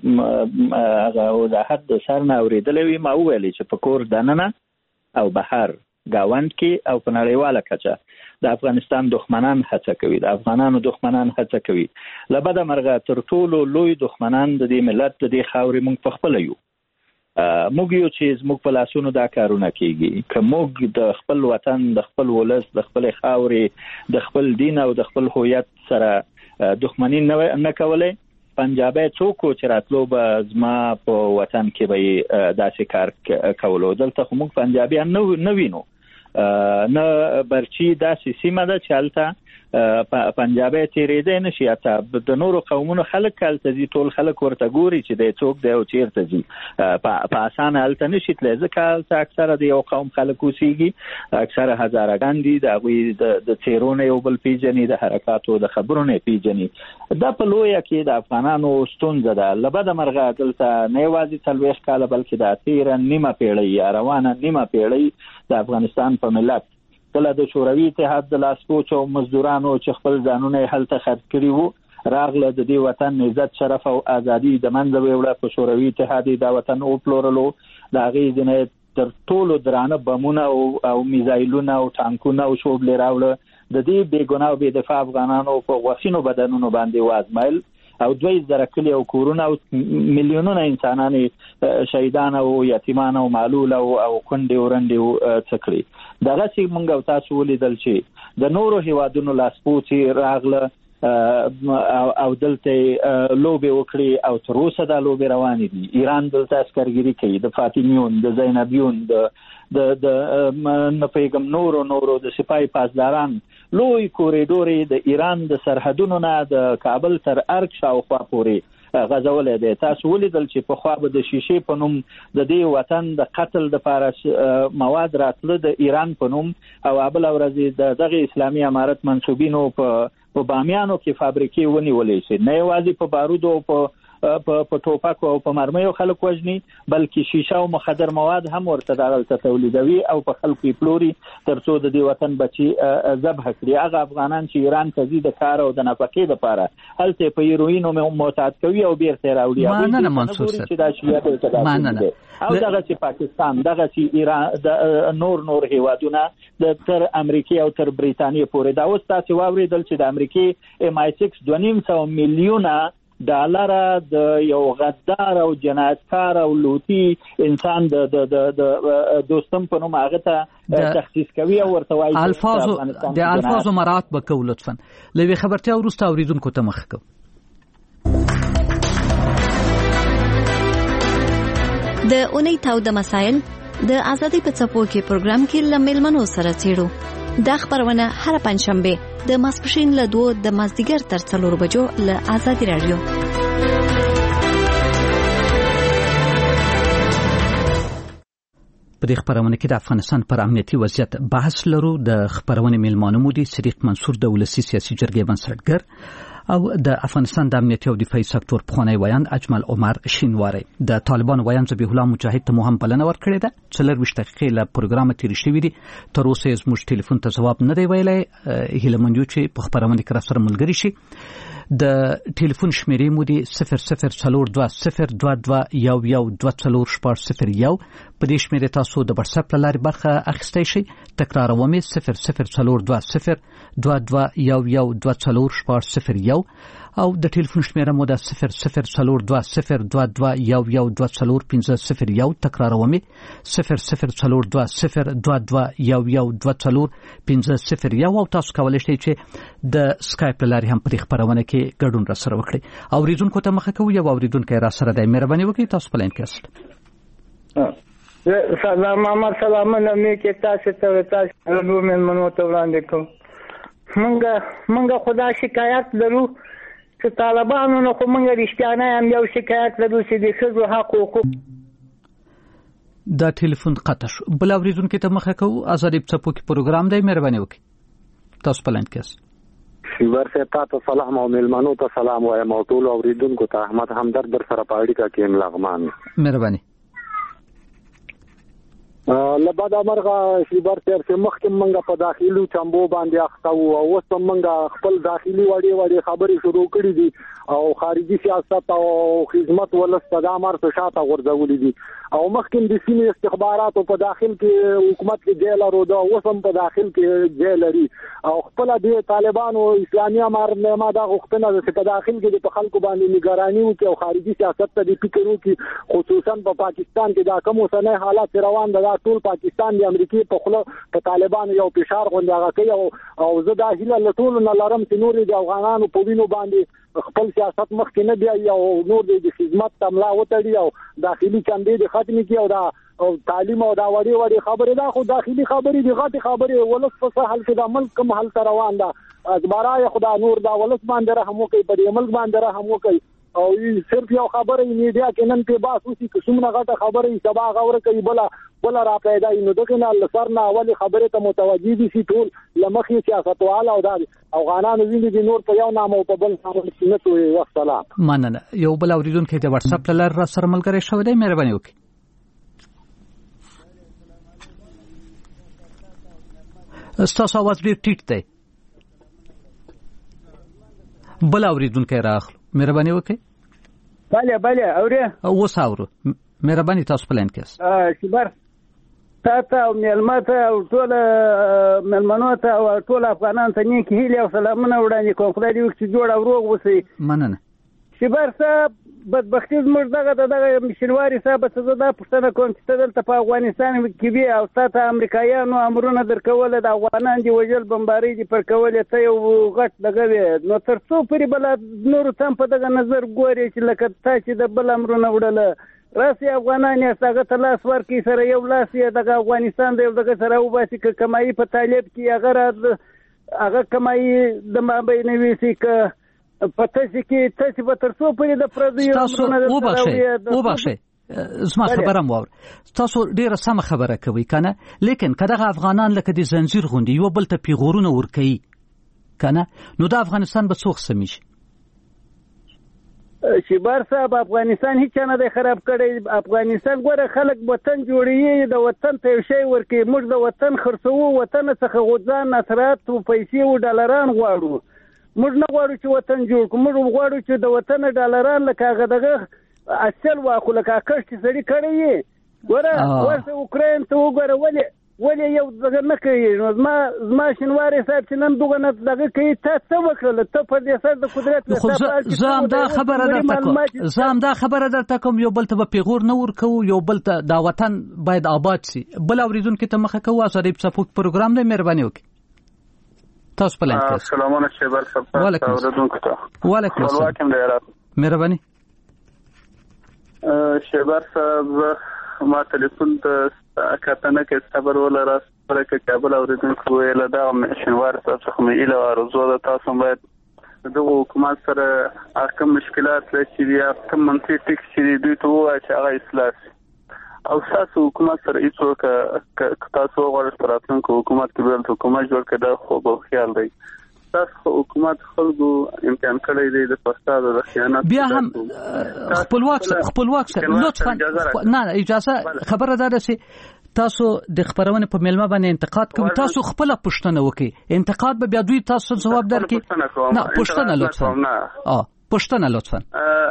هغه وضاحت د سر نه اوریدلې وي، ما وویلې چې په کور دننه او بهر گاوند کې او په نړیواله کچه د افغانستان دښمنان هڅه کوي، د افغانانو دښمنان هڅه کوي. لبده مرغه تر ټولو لوی دښمنان د دې ملت د دې خاورې موږ په خپل یو. موږ یو چې زموږ په لاسونو دا کارونه کیږي، که موږ د خپل وطن، د خپل ولس، د خپل خاورې، د خپل دین او د خپل هویت سره دښمنی نه کولای، پنجابي څوک چې راتلو به زما په وطن کې به داسې کار کولو. دلته خو موږ پنجابیان نه وینو، نه برچی داسې سیمه ده چې هلته پنجابي تیرېدی نشي. حتی د نورو قومونو خلک هلته ځي، ټول خلک ورته ګوري چې دی څوک دی او چیرته ځي، په اسانه هلته نشي تللی، ځکه هلته اکثره د یو قوم خلک اوسېږي، اکثره هزارهګان دي، د هغوی د څېرو نه یو بل پیژني، د حرکاتو د خبرو نه پیژني. دا په لویه کې د افغانانو ستونزه ده. له بده مرغه دلته نه یوازې 40 کاله بلکې د تېره نیمه پیړۍ یا روانه نیمه پیړۍ د افغانستان په ملت کله د شوروي اتحاد د لاسپوڅو مزدورانو چې خپل ځانونه هلته خرڅ کړي وو راغله، د دې وطن عزت، شرف او ازادي د منځه ویوړه. په شوروي اتحاد دا وطن او پلورلو، د هغې ځینې تر ټولو درانه بمونه او میزایلونه او ټانکونه او شوبلې راوړه. د دې بېګناه او بېدفاع افغانانو په غوښینو بدنونو باندې وازمایل او 2000 کلی او کورونه او میلیونونه انسانان شهیدان او یتیمان او معلول او کونډې ورندې څکړي. دغه چې موږ او تاسو ولیدل چې د نورو هیوادونو لاسپوڅي راغله او دلته لوبې وکړي او تر اوسه دا لوبې روانې دي. ایران دلته عسکرګري کوي، د فاطمیون، د زینبیون، د نپیغم نورو د سپای پاسداران، لوی کوریډوري د ایران د سرحدونو نه د کابل تر ارګ شاوخوا پورې غزولې ده. تاسو ولیدل چې په خوا به د شیشې په نوم د دې وطن د قتل د لپاره مواد راتله د ایران په نوم، او بل ورځ د دغه اسلامي امارت منسوبینو په بامیانو کې فابریکې ونیولې شي، نه یوازې په بارودو او په ټوپک او په مرمیو خلک وژني، بلکې شیشه او مخدر مواد هم ورته دغلته تولیدوي او په خلکو یې پلوري ترڅو د دې وطن بچي ذبح کړي. هغه افغانان چې ایران ته ځي د کار او د نفقې لپاره هلته په هیروینو معتاد کوي او بیرته راوړي. مننه منصور صاحب. او دغه چې پاکستان، دغه چې ایران، د نور هیوادونه د تر امریکا او تر بریتانیا پورې دا اوس تاسو واوریدل چې د امریکا MI6 2.5 میلیونه ډالر د یو غدار او جنایتکار او لوټي انسان د دوستم په نوم هغه ته تخصیص کوي او ورته وایي الفاظو مراعات وکړو. لطفا لوي خبرتیا ورسته اوریدونکو ته مخ کو. د اونۍ تاو د مسائل د ازادي په څپو کې پروګرام کې لمل منو سره چیرو. دا خبرونه هر پنځشنبه د ماسپښین له 2 د مازدیګر تر 4 بجو له ازادي رادیو. په دې خبرونه کې د افغانستان پر امنیتي وضعیت بحث لرو. د خبرونه میلمانه مو دي صدیق منصور د ولسی سیاسي جرګې بنسټګر او د افغانستان د امنیتي او دفاعي سکتور پخوانی ویاند اجمل عمر شینواری. د طالبان ویاند ذبیح الله مجاهد ته هم بلنه ورکړې ده. 24 دقیقې له پروګرام تیر شوې دي. تر اوسه زموږ ټلیفون ته جواب نه دی ویلای. هیله مند یو چې په خبرونه کې را سره ملګری شي. د ټلیفون شمیرې مو دي 004202211240 په دې شمیرې تاسو د واتس اپ لارې برخه اخیستئ شئ. تکراروم 004202211240 او د ټلیفون شمیره مو د 004202211240 تکراروم 004202211240 او تاسو کولای شئ چې د سکایپ لارې هم په دې خبرونه کې ګډون را سره وکړئ. اوریدونکو ته مخه کوي او اوریدونکو را سره د مهرباني وکړئ تاسو په لاین کې است. سلام محمد سلامونه مې کې تاسو ته من منو ته وړاندې کوم. منګه خدا شکایت لرو چې طالبانو نه خو منګه رښتیانه هم یو شکایت لرو چې د ښځو حقوق دا ټلیفون قطع شو. بل اوریدونکو ته مخه کوي ازادي په کې پروګرام دی مهرباني وکړئ تاسو په لاین کې است. ورته تاسو سلام او ملمنو ته سلام وایم او ټول اوریدونکو ته احمد همدرد در سره پاړی کا کې لغمان مهرباني. لبدا مرغه شیبر تر څخه مخکې منګه په داخلي چمبو باندې اخته او اوس منګه خپل داخلي وړي خبرې شروع کړې دي او خارجي سیاست او خدمت ولست د امر په شاته غورځولې دي او مخکې د سیمې استخبارات په داخل کې حکومت کې جیل ورو دا اوس هم په داخل کې جیل لري او خپل د طالبانو اسلامي امر نه ما دا غوښتنه ده چې په داخل کې د خلکو باندې نگراني وکړي او خارجي سیاست ته د فکر وکړي خصوصا په پاکستان کې دا کوم اوسنۍ حالات روان دي. ټول پاکستان د امریکای په خله په طالبانو یو فشار غونډه کوي او زه دا هیله لټول نه لرم چې نور د افغانانو په وینو باندې خپل سیاست مخکې نه دی او نور د خدمت تملا وتړي او داخلي کاندې د ختمي کی او دا او تعلیم او دا وړي خبره دا خو داخلي خبرې دي غټي خبرې ولس په سهل کې د ملک کوم حل روان ده ازبارای خدا نور دا ولس باندې رحم وکي په ملک باندې رحم وکي او صرف یو خبره میډیا کې نن په باس اوسې چې څومره غټه خبره سبا غوړه کوي بل را پیدا نو دغه نه لسرنا اولی خبره ته متوجي دي چې ټول لمخې سیاستواله او د افغانانو ویني دي نور په یو نام او په بل نام سنت وي. والسلام. مننه. یو بل اوریدونکو د واتس اپ لار را سره ملګری شوی دی مهرباني وکړئ. تاسو आवाज ډیر ټیټ دی. بل اوریدونکو راخلو مهرباني وکړئ. بله اوري او وساورو مهرباني تاسو په لاین کې است. شبر تاسو او ملمته او ټول ملمنو ته او ټول افغانان ته نیک هیله او سلامونه وړاندې کوم. خدای دې وکړي جوړ او روغ وسی. مننه. شبر صاحب بدبختی زموږ دغه مشنواري صاحب څه دا پښتنه کوم چې دلته په افغانستان کې بیا او تاسو امریکایانو امرونه درکول د افغانان دی وجل بمباری دی پر کول ته یو غټ دغه نو تر څو پرې بل نور تم په دغه نظر ګوري چې لکه تاسو د بل امرونه وړل راسي افغانان یې څنګه تلاش ورکې سره یو لاس یې د افغانستان د دغه سره وباسي ک کمایي په طالب کې هغه کمایي د مابینوي سي ک پته چې تاسو به تر څو پرې د پردیو وبخښئ زما خبره مو تاسو ډیره سم خبره کوي کنه لیکن کله افغانان لکه د زنجیر غوندي یو بل ته پیغورونه ورکي کنه نو د افغانستان به څوک سمېږي. شبر صاحب افغانستان هیڅ نه دی خراب کړی. افغانستان ګوره خلک وطن جوړي د وطن ته شی ورکي. موږ د وطن خرڅو وطن څخه غوځان نصرات او پیسې او ډالران غواړو. موږ نه غواړو چې وطن جوړ کړو. موږ غواړو چې د وطن ډالران لکه دغه اصل واخو لکه کښ چې سړي کړی ګوره ورته اوکراین ته وګوره ولې یو دغه نه کوي. نو زما شینواری صاحب چې نن دغه نه دغه کوي تاسو وکړل ته په دې سره د قدرت زم دا خبره درته کوم یو بل ته پیغور نه ورکو یو بل ته دا وطن باید آباد شي. بل اوریدونکو ته مخه کوو ازادي په پروګرام دی مهرباني وکړئ تاسو په لاین کې. السلام علیکم شیبر صاحب اوریدونکو ته وعلیکم السلام مهرباني. شیبر صاحب ما ټلیفون ته کتنه کې صبر ولا راس پر کې کابل اوریدونکو ویل دا شنوار تاسو خو مې اله ارزو ده تاسو باید دغه حکومت سره اکم مشکلات لري چې یا کم منطقي ټیک چې دوی ته وایي چې هغه اصلاح او تاسو حکومت سره هیڅوک تاسو غواړئ راتلونکي حکومت کې بل حکومت جوړ کړي دا خو به خیال دی تاسو حکومت خلکو امکان کړی دی د فساد او خیانت بیا هم خپلواک لطفا نه اجازه خبره ده چې تاسو د خبرونه په ملما باندې انتقاد کوي تاسو خپل پښتنه وکي انتقاد به بیا دوی تاسو جواب درکړي نه پښتنه لطفا پښتنه لطفا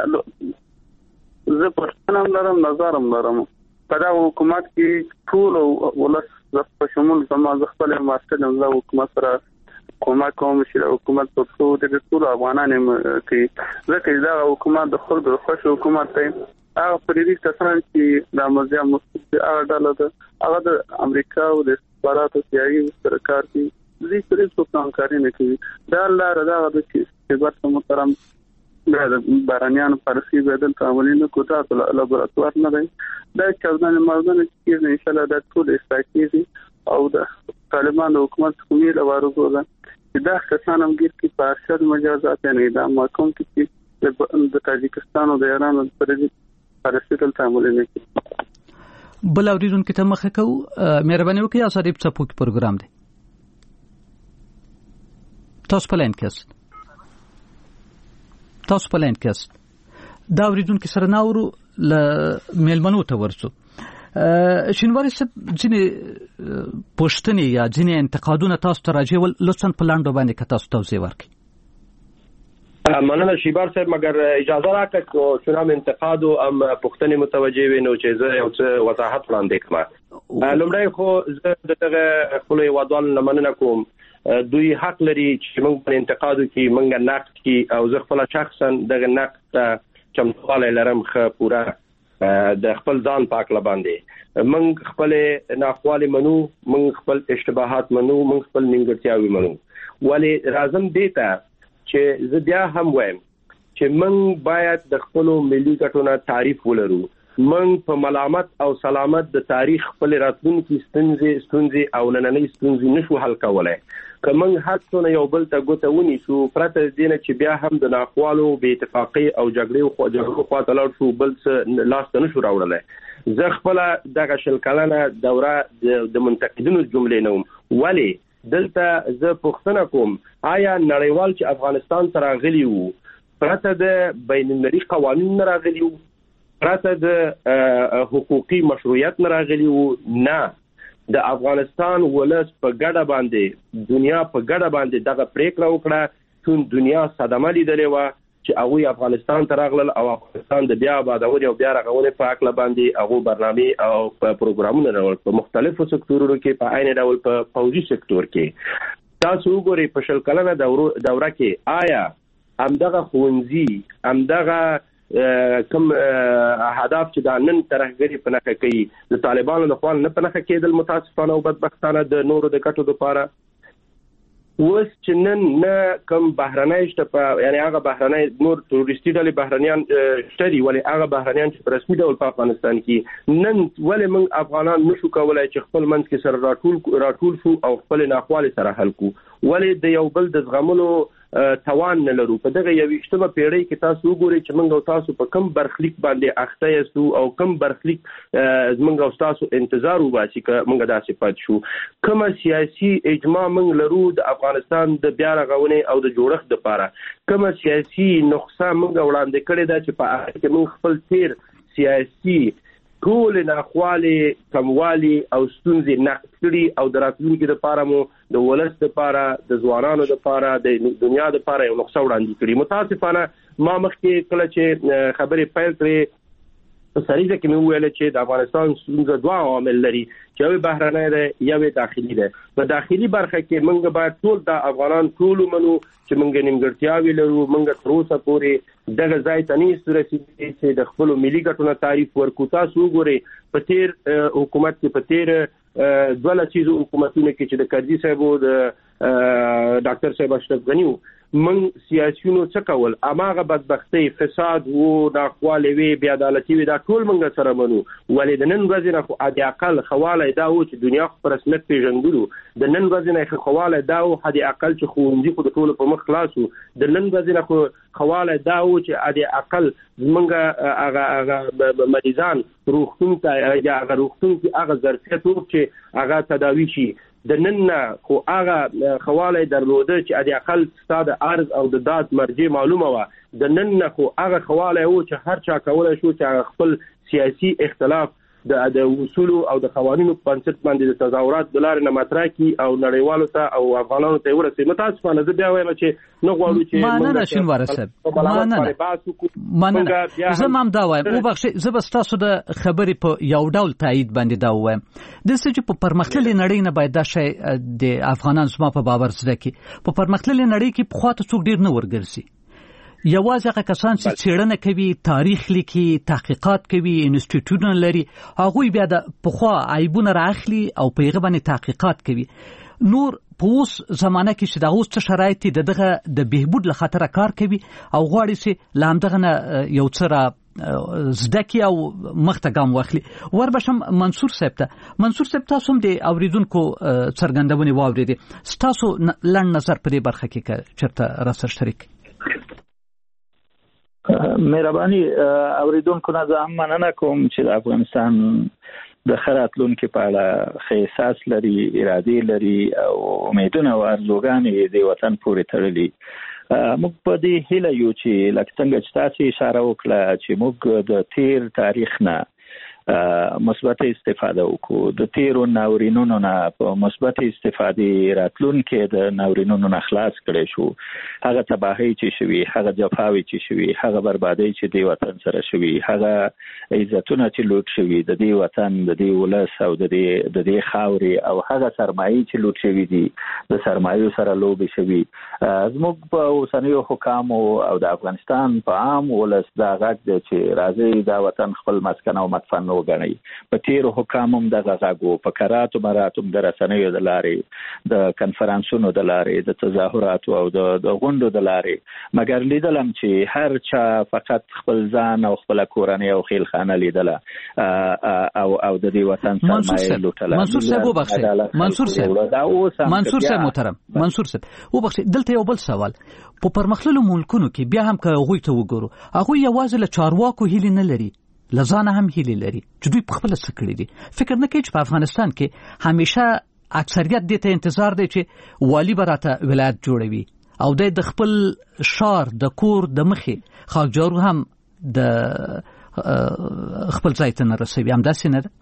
زه پښتنه لرم نظرم لرم په دا حکومت کې ټول ولس په شمول زما خپل ماستر د حکومت سره کومک کوم چې حکومت په څو د ټول افغانانو کې ځکه دا حکومت د خلکو خوښ حکومت دی هغه پریری کسان چې د مزیا مستقل هغه ډله ده هغه د امریکا او د استخباراتو سیاسي سرکار کې دې سره څه همکاري نه کوي دا لار دا د چې محترم د بارانيان پارسي بدل تعاملینو کوټه په لابراتوار نه دی دا چاودنه موضوع چې ان شاء الله د ټول استاکيزي او د طالبانو حکومت کومي لوارو ده چې دا کسان هم ګیر کې پارشد مجازات نه دا محکوم کې د تاجکستان او د ایران پرې پارسیتل تعامل نه کوي بل اوریدونکو ته مخه کو مهرباني وکړئ اسادیب څپوک پروګرام دی تاسو پلان کېست دا اوریدونکو سره ناورو ل ملمنو ته ورسو شینواری صاحب ځینې پوښتنې یا ځینې انتقادونه تاسو ته راځي لطفا په لاندې باندې که تاسو توضیح ورکړئ مننه شیبار صاحب مگر اجازه راکړه چې نام انتقاد او پښتني متوجه وینو چې زه یو څه وضاحت وړاندې کوم لومړی خو زه دغه خپل وادوال مننه کوم دوی حق لري چې موږ په انتقادو کې موږ نقد کې او زه خپل شخصا دغه نقد چمتواله لرم خو پورا د خپل ځان پاک لباندې موږ خپل ناخوالي منو موږ خپل اشتباهات منو موږ خپل نیمګړتیاوي منو ولی رازم دیتا چې زه بیا هم وایم چې موږ باید د خپل ملي ګټو تعریف ولرو موږ په ملامت او سلامت د تاریخ خپل راتلونکي ستونزې او نننۍ ستونزې نشو حل کولای که موږ هڅونه یو بل ته ګوته ونیسو پرته دینه چې بیا هم د ناخوالو بې اتفاقۍ او جګړې خواته لاړ شو بل څه لاس ته نشو راوړلی زه خپل دغه شل کلنه دوره د منتقدینو جملې نوم ولی دلته زه پوښتنه کوم آیا نړیوال چې افغانستان ته راغلي وو پرته د بین المللي قوانینو راغلي وو پرته د حقوقي مشروعیت راغلي وو نه د افغانستان ولس په ګډه باندې دنیا په ګډه باندې دغه پریکړه وکړه چې دنیا صدمه لیدلې و چې هغه افغانستان ته راغلل او افغانستان د بیا آبادولو او بیا رغونې په حق باندې هغه برنامه او پروګرامونه راول په مختلفو سکتورونو کې په عین ډول په فوجي سکتور کې تاسو وګورئ په شل کلنه دوره کې آیا همدغه خوندزي همدغه کوم هدف چې د نن ترهګری په نخښه کوي د طالبانو لخوا نه په نخښه کېدل متاسفانه او بدبختانه د نورو د ګټو لپاره وس چې نن نه کوم بهرنۍ شته یعنی هغه بهرنۍ نور تروریستي ډلې بهرنیان شتري ولی هغه بهرنیان چې په رسمي ډول په افغانستان کې نن ولی موږ افغانان نشو کولای چې خپل منځ کې سره راټول شو او خپل ناخوالې سره حل کو ولی د یو بل د زغملو توان نه لرو په دغه 21مه پیړۍ کې تاسو وګورئ چې موږ او تاسو په کم برخلیک باندې اخته یو او کم برخلیک موږ او تاسو انتظار وباسي چې موږ داسې پات شو کومه سیاسي اجماع موږ لرو د افغانستان د بیا رغونې او د جوړښت لپاره کومه سیاسي نقصه موږ وړاندې کړې ده چې په هغه کې موږ خپل تیر سیاسي ټول ناخوالي کموالي او ستونزې نقد کړي او د راتلونکي لپاره مو د ولس لپاره د ځوانانو لپاره د دنیا لپاره یو نقشه وړاندې کړي متاسفانه ما مخکې کله چې خبرې پیل کړې په سریزه کې مې ویل چې د افغانستان ستونزه دوه عوامل لري چې یو بهرنی دی یو داخلي دی په داخلي برخه کې موږ باید ټول د افغانان ټول منو چې موږ نیمګړتیاوې لرو موږ تر اوسه پورې دغه ځای ته نه رسیدلي چې د خپل ملي ګټو تعریف ورکو تاسو وګورئ په تیر حکومت کې په تیر 12 حکومتونو کې چې د کرزي صاحب او د ډاکټر صاحب اشرف غنی من سیاسيونو څه کول اماغه بدبختی فساد وو ناخوالې وی بیا عدالتي وی دا ټول موږ سره منو ولې د نن ورځې نه خو د اقل خواله دا و چې دنیا خو رسمیت پیژندلو د نن ورځې نه خواله دا و د اقل چې خوندې خو د ټول په مخ خلاصو د نن ورځې نه خو خواله دا و چې د اقل موږ هغه مریضان روغتون ته یا هغه روغتون کې هغه ظرفیت وو چې هغه تداوی شي د نن خو هغه خواله درلوده چې د اقل ستاد عرض او د داد مرجع معلومه و د نن خو هغه خواله وو چې هر چا کولای شو چې خپل سیاسي اختلاف د اصول او د قوانینو په بنسټ باندې د تظاهرات د لارې نه مطرح کی او نړیوالو ته او افغانانو ته ورسې متاسفانه زه بیا وایم چې نه غواړو چې مانه شینوار صاحب مانه زمام دا وایم او بخښه زه بس تاسو د خبرې په یو ډول تایید باندې دا وایم د چې په پرمختللي نړۍ نه باید دا شی د افغانانو زما په باور زده کی په پرمختللي نړۍ کې په خواته څوک ډیر نه ورګرځي یوازې هغه کسان چې څېړنه کوي تاریخ لیکي تحقیقات کوي انسټیټیوټونه لري هغوی بیا د پخوا عیبونه راخلي او په هغه باندې تحقیقات کوي نور په اوس زمانه کې چې د اوس څه شرایط دغه د بهبود له خاطر کار کوي او غواړي چې لامدغه نه یو څه زده کی او مخته ګام واخلي وربشم منصور صاحب تاسو هم د اوریدونکو څرګندونې واورېدې تاسو لنډ نظر په دې برخه کې چېرته راسره شریک مهرباني اوریدونکو نه زه هم مننه کوم چې د افغانستان د خراتلونکو په اړه ښه احساس لري ارادي لري او امیدونه او ارزوګانې د وطن پورې تړلي موږ په دې هیله یو چې لکه څنګه چې تاسو اشاره وکړه چې موږ د تیر تاریخ نه مثبت استفاده وکړو د تیرو ناورینونو نه په مثبت استفادې راتلونکو د ناورینونو نه خلاص کړي شو هغه تباہي چې شوي هغه جفاوي چې شوي هغه بربادي چې د وطن سره شوي هغه عزتونه چې لوټ شوي د دې وطن د دې ولس او د دې خاوري او هغه سرمایي چې لوټ شوي دي د سرمایو سره لوبي شوي زموږ په اوسنیو حکام او د افغانستان په عام ولس دا غږ دی چې راځي دا وطن خپل مسکن او مدفن وګڼي په تیرو حکامم دغه غږ په کراتو مراتم د رسنیو د لارې د کنفرانسونو د لارې د تظاهراتو او د غونډو د لارې مګر لیدلم چې هر چا فقط خپل ځان او خپل کورنۍ او خیلخانه لیدله او د دې وطن سرمایه لوټله منصور صاحب محترم منصور صاحب وبخښئ دلته یو بل سوال په پرمختللو ملکونو کې بیا هم که هغوی ته وګورو هغوی یوازې له چارواکو هیلې نه لري لزانه هم هیلې لري چې دوی په خپل څه کړی دي فکر نه کوي چې په افغانستان کې همیشه اکثریت دې ته انتظار دی چې والی براته ولایت جوړوي او د خپل شار د کور د مخې خاکجارو هم د خپل ځای ته نه رسوي همداسې نه ده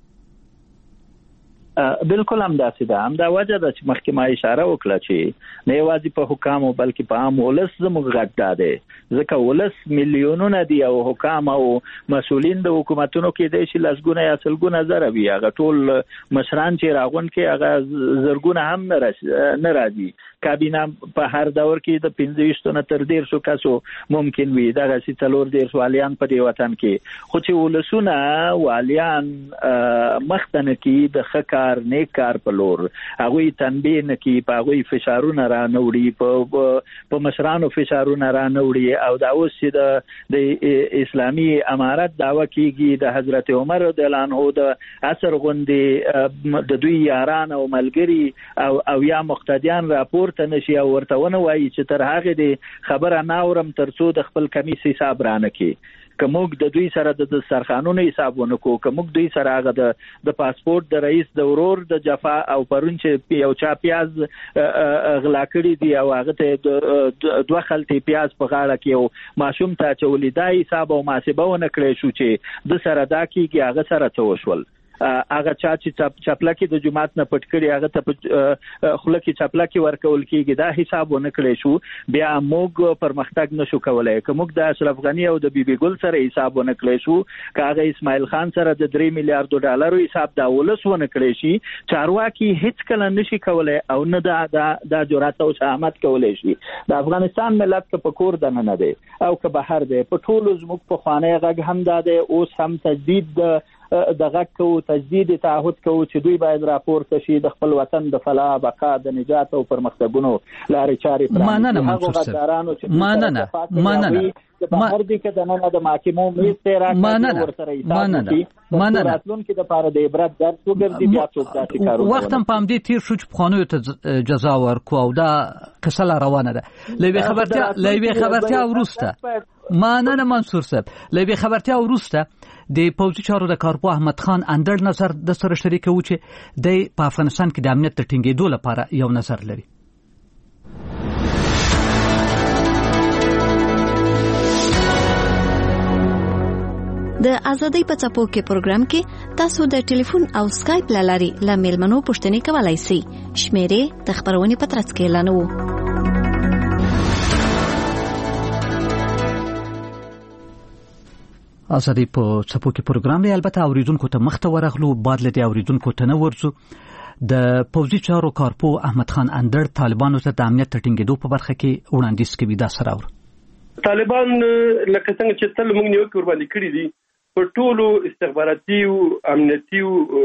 بالکل همداسې ده همدا وجه ده چې مخکې ما اشاره وکړه چې نه یوازې په حکامو بلکې په عام ولس زموږ غږ دا دی ځکه ولس میلیونونه دي او حکام او مسؤلین د حکومتونو کې دی چې لسګونه یا سلګونه زره وي هغه ټول مشران چې راغون کې هغه زرګونه هم نه راځي کابینه په هر دور کې د 15 نه تر 150 کسو ممکن وي دغه چې 4 والیان په دې وطن کې خو چې ولسونه والیان مختنه کې د خکار نیک کار په لور هغه تنبیه نکي په هغه فشارونه را نوړي په مشرانو فشارونه را نوړي او دا اوس چې د اسلامي امارت دعوه کیږي د حضرت عمر رضی الله عنه د اثر غوندي د دوی یاران او ملګری او یا مقتدیان راپورته نشي او ورته ونه وایي چې تر هغه د خبره ناورم ترڅو د خپل کمیس حساب رانه کی کومګ د دوی سره د سرخانونو حسابونه کو کومګ دوی سره هغه د پاسپورت د رئیس د ورور د جفا او پرون چې یو چا پیاز غلا کړی دی او هغه ته دوه خلټي پیاز په غاړه کې او ماشوم ته چولې دا حساب او محاسبه ونه کړی شو چې د سره دا کیږي هغه سره څه وشول هغه چا چې چپلکی د جماعت نه پټ کړی هغه ته خلکی چپلکی ورکول کیږي دا حساب ونه کړی شو بیا موږ پرمختګ نشو کولای کومګ د اشرف غنی او د بیبي ګل سره حساب ونه کړی شو کاغه اسماعیل خان سره د 3 میلیارډ ډالرو حساب دا ولس ونه کړی شي چارواکي هیڅ کله نشي کولای او نه دا جرأت او شهامت کولای شي د افغانستان ملت په کور د نه دی او که بهر دی په ټولو زموږ په خانه غږ هم ده اوس هم تجدید دغه کو تجدید تعهد کوو چې دوی باید راپورته شي د خپل وطن د فلاح بقا د نجات او پرمختګونو لارې چارې مننه منصور صاحب مننه هر دې کې د نن د محکمو میز ته راکړي ورسره مننه راتلونکي د پاره د عبرت درس وګرځي بیا څوک داسې کارونه وخت هم پام دې تیر شو چې خانو ته جزا ورکو او دا قصه روانه ده لوي خبرتیا ورسته مننه منصور صاحب لوي خبرتیا ورسته د پوځي چارو د کارپو احمد خان اندر نظر د سره شریکو چې د په افغانستان کې د امنیت د ټینګېدو لپاره یو نظر لري. د ازادۍ په څپو کې پروګرام کې تاسو د ټلیفون او سکایپ لاري له میلمنو پوښتنې کولای شئ. شمیرې د خبرونې په ترڅ کې اعلانوو. ازادۍ په څپو کې پروګرام دی. البته اوریدونکو ته مخته ورغلو بعد لدی اوریدونکو ته نه ورځو. د پوځي چارو کارپو احمد خان اندر طالبانو ته د امنیت ټینګېدو په برخه کې وړاندیز کوي. دا سره طالبان لکه څنګه چې تل موږ نیوکه ور باندې کړې دي په ټولو استخباراتي او امنیتي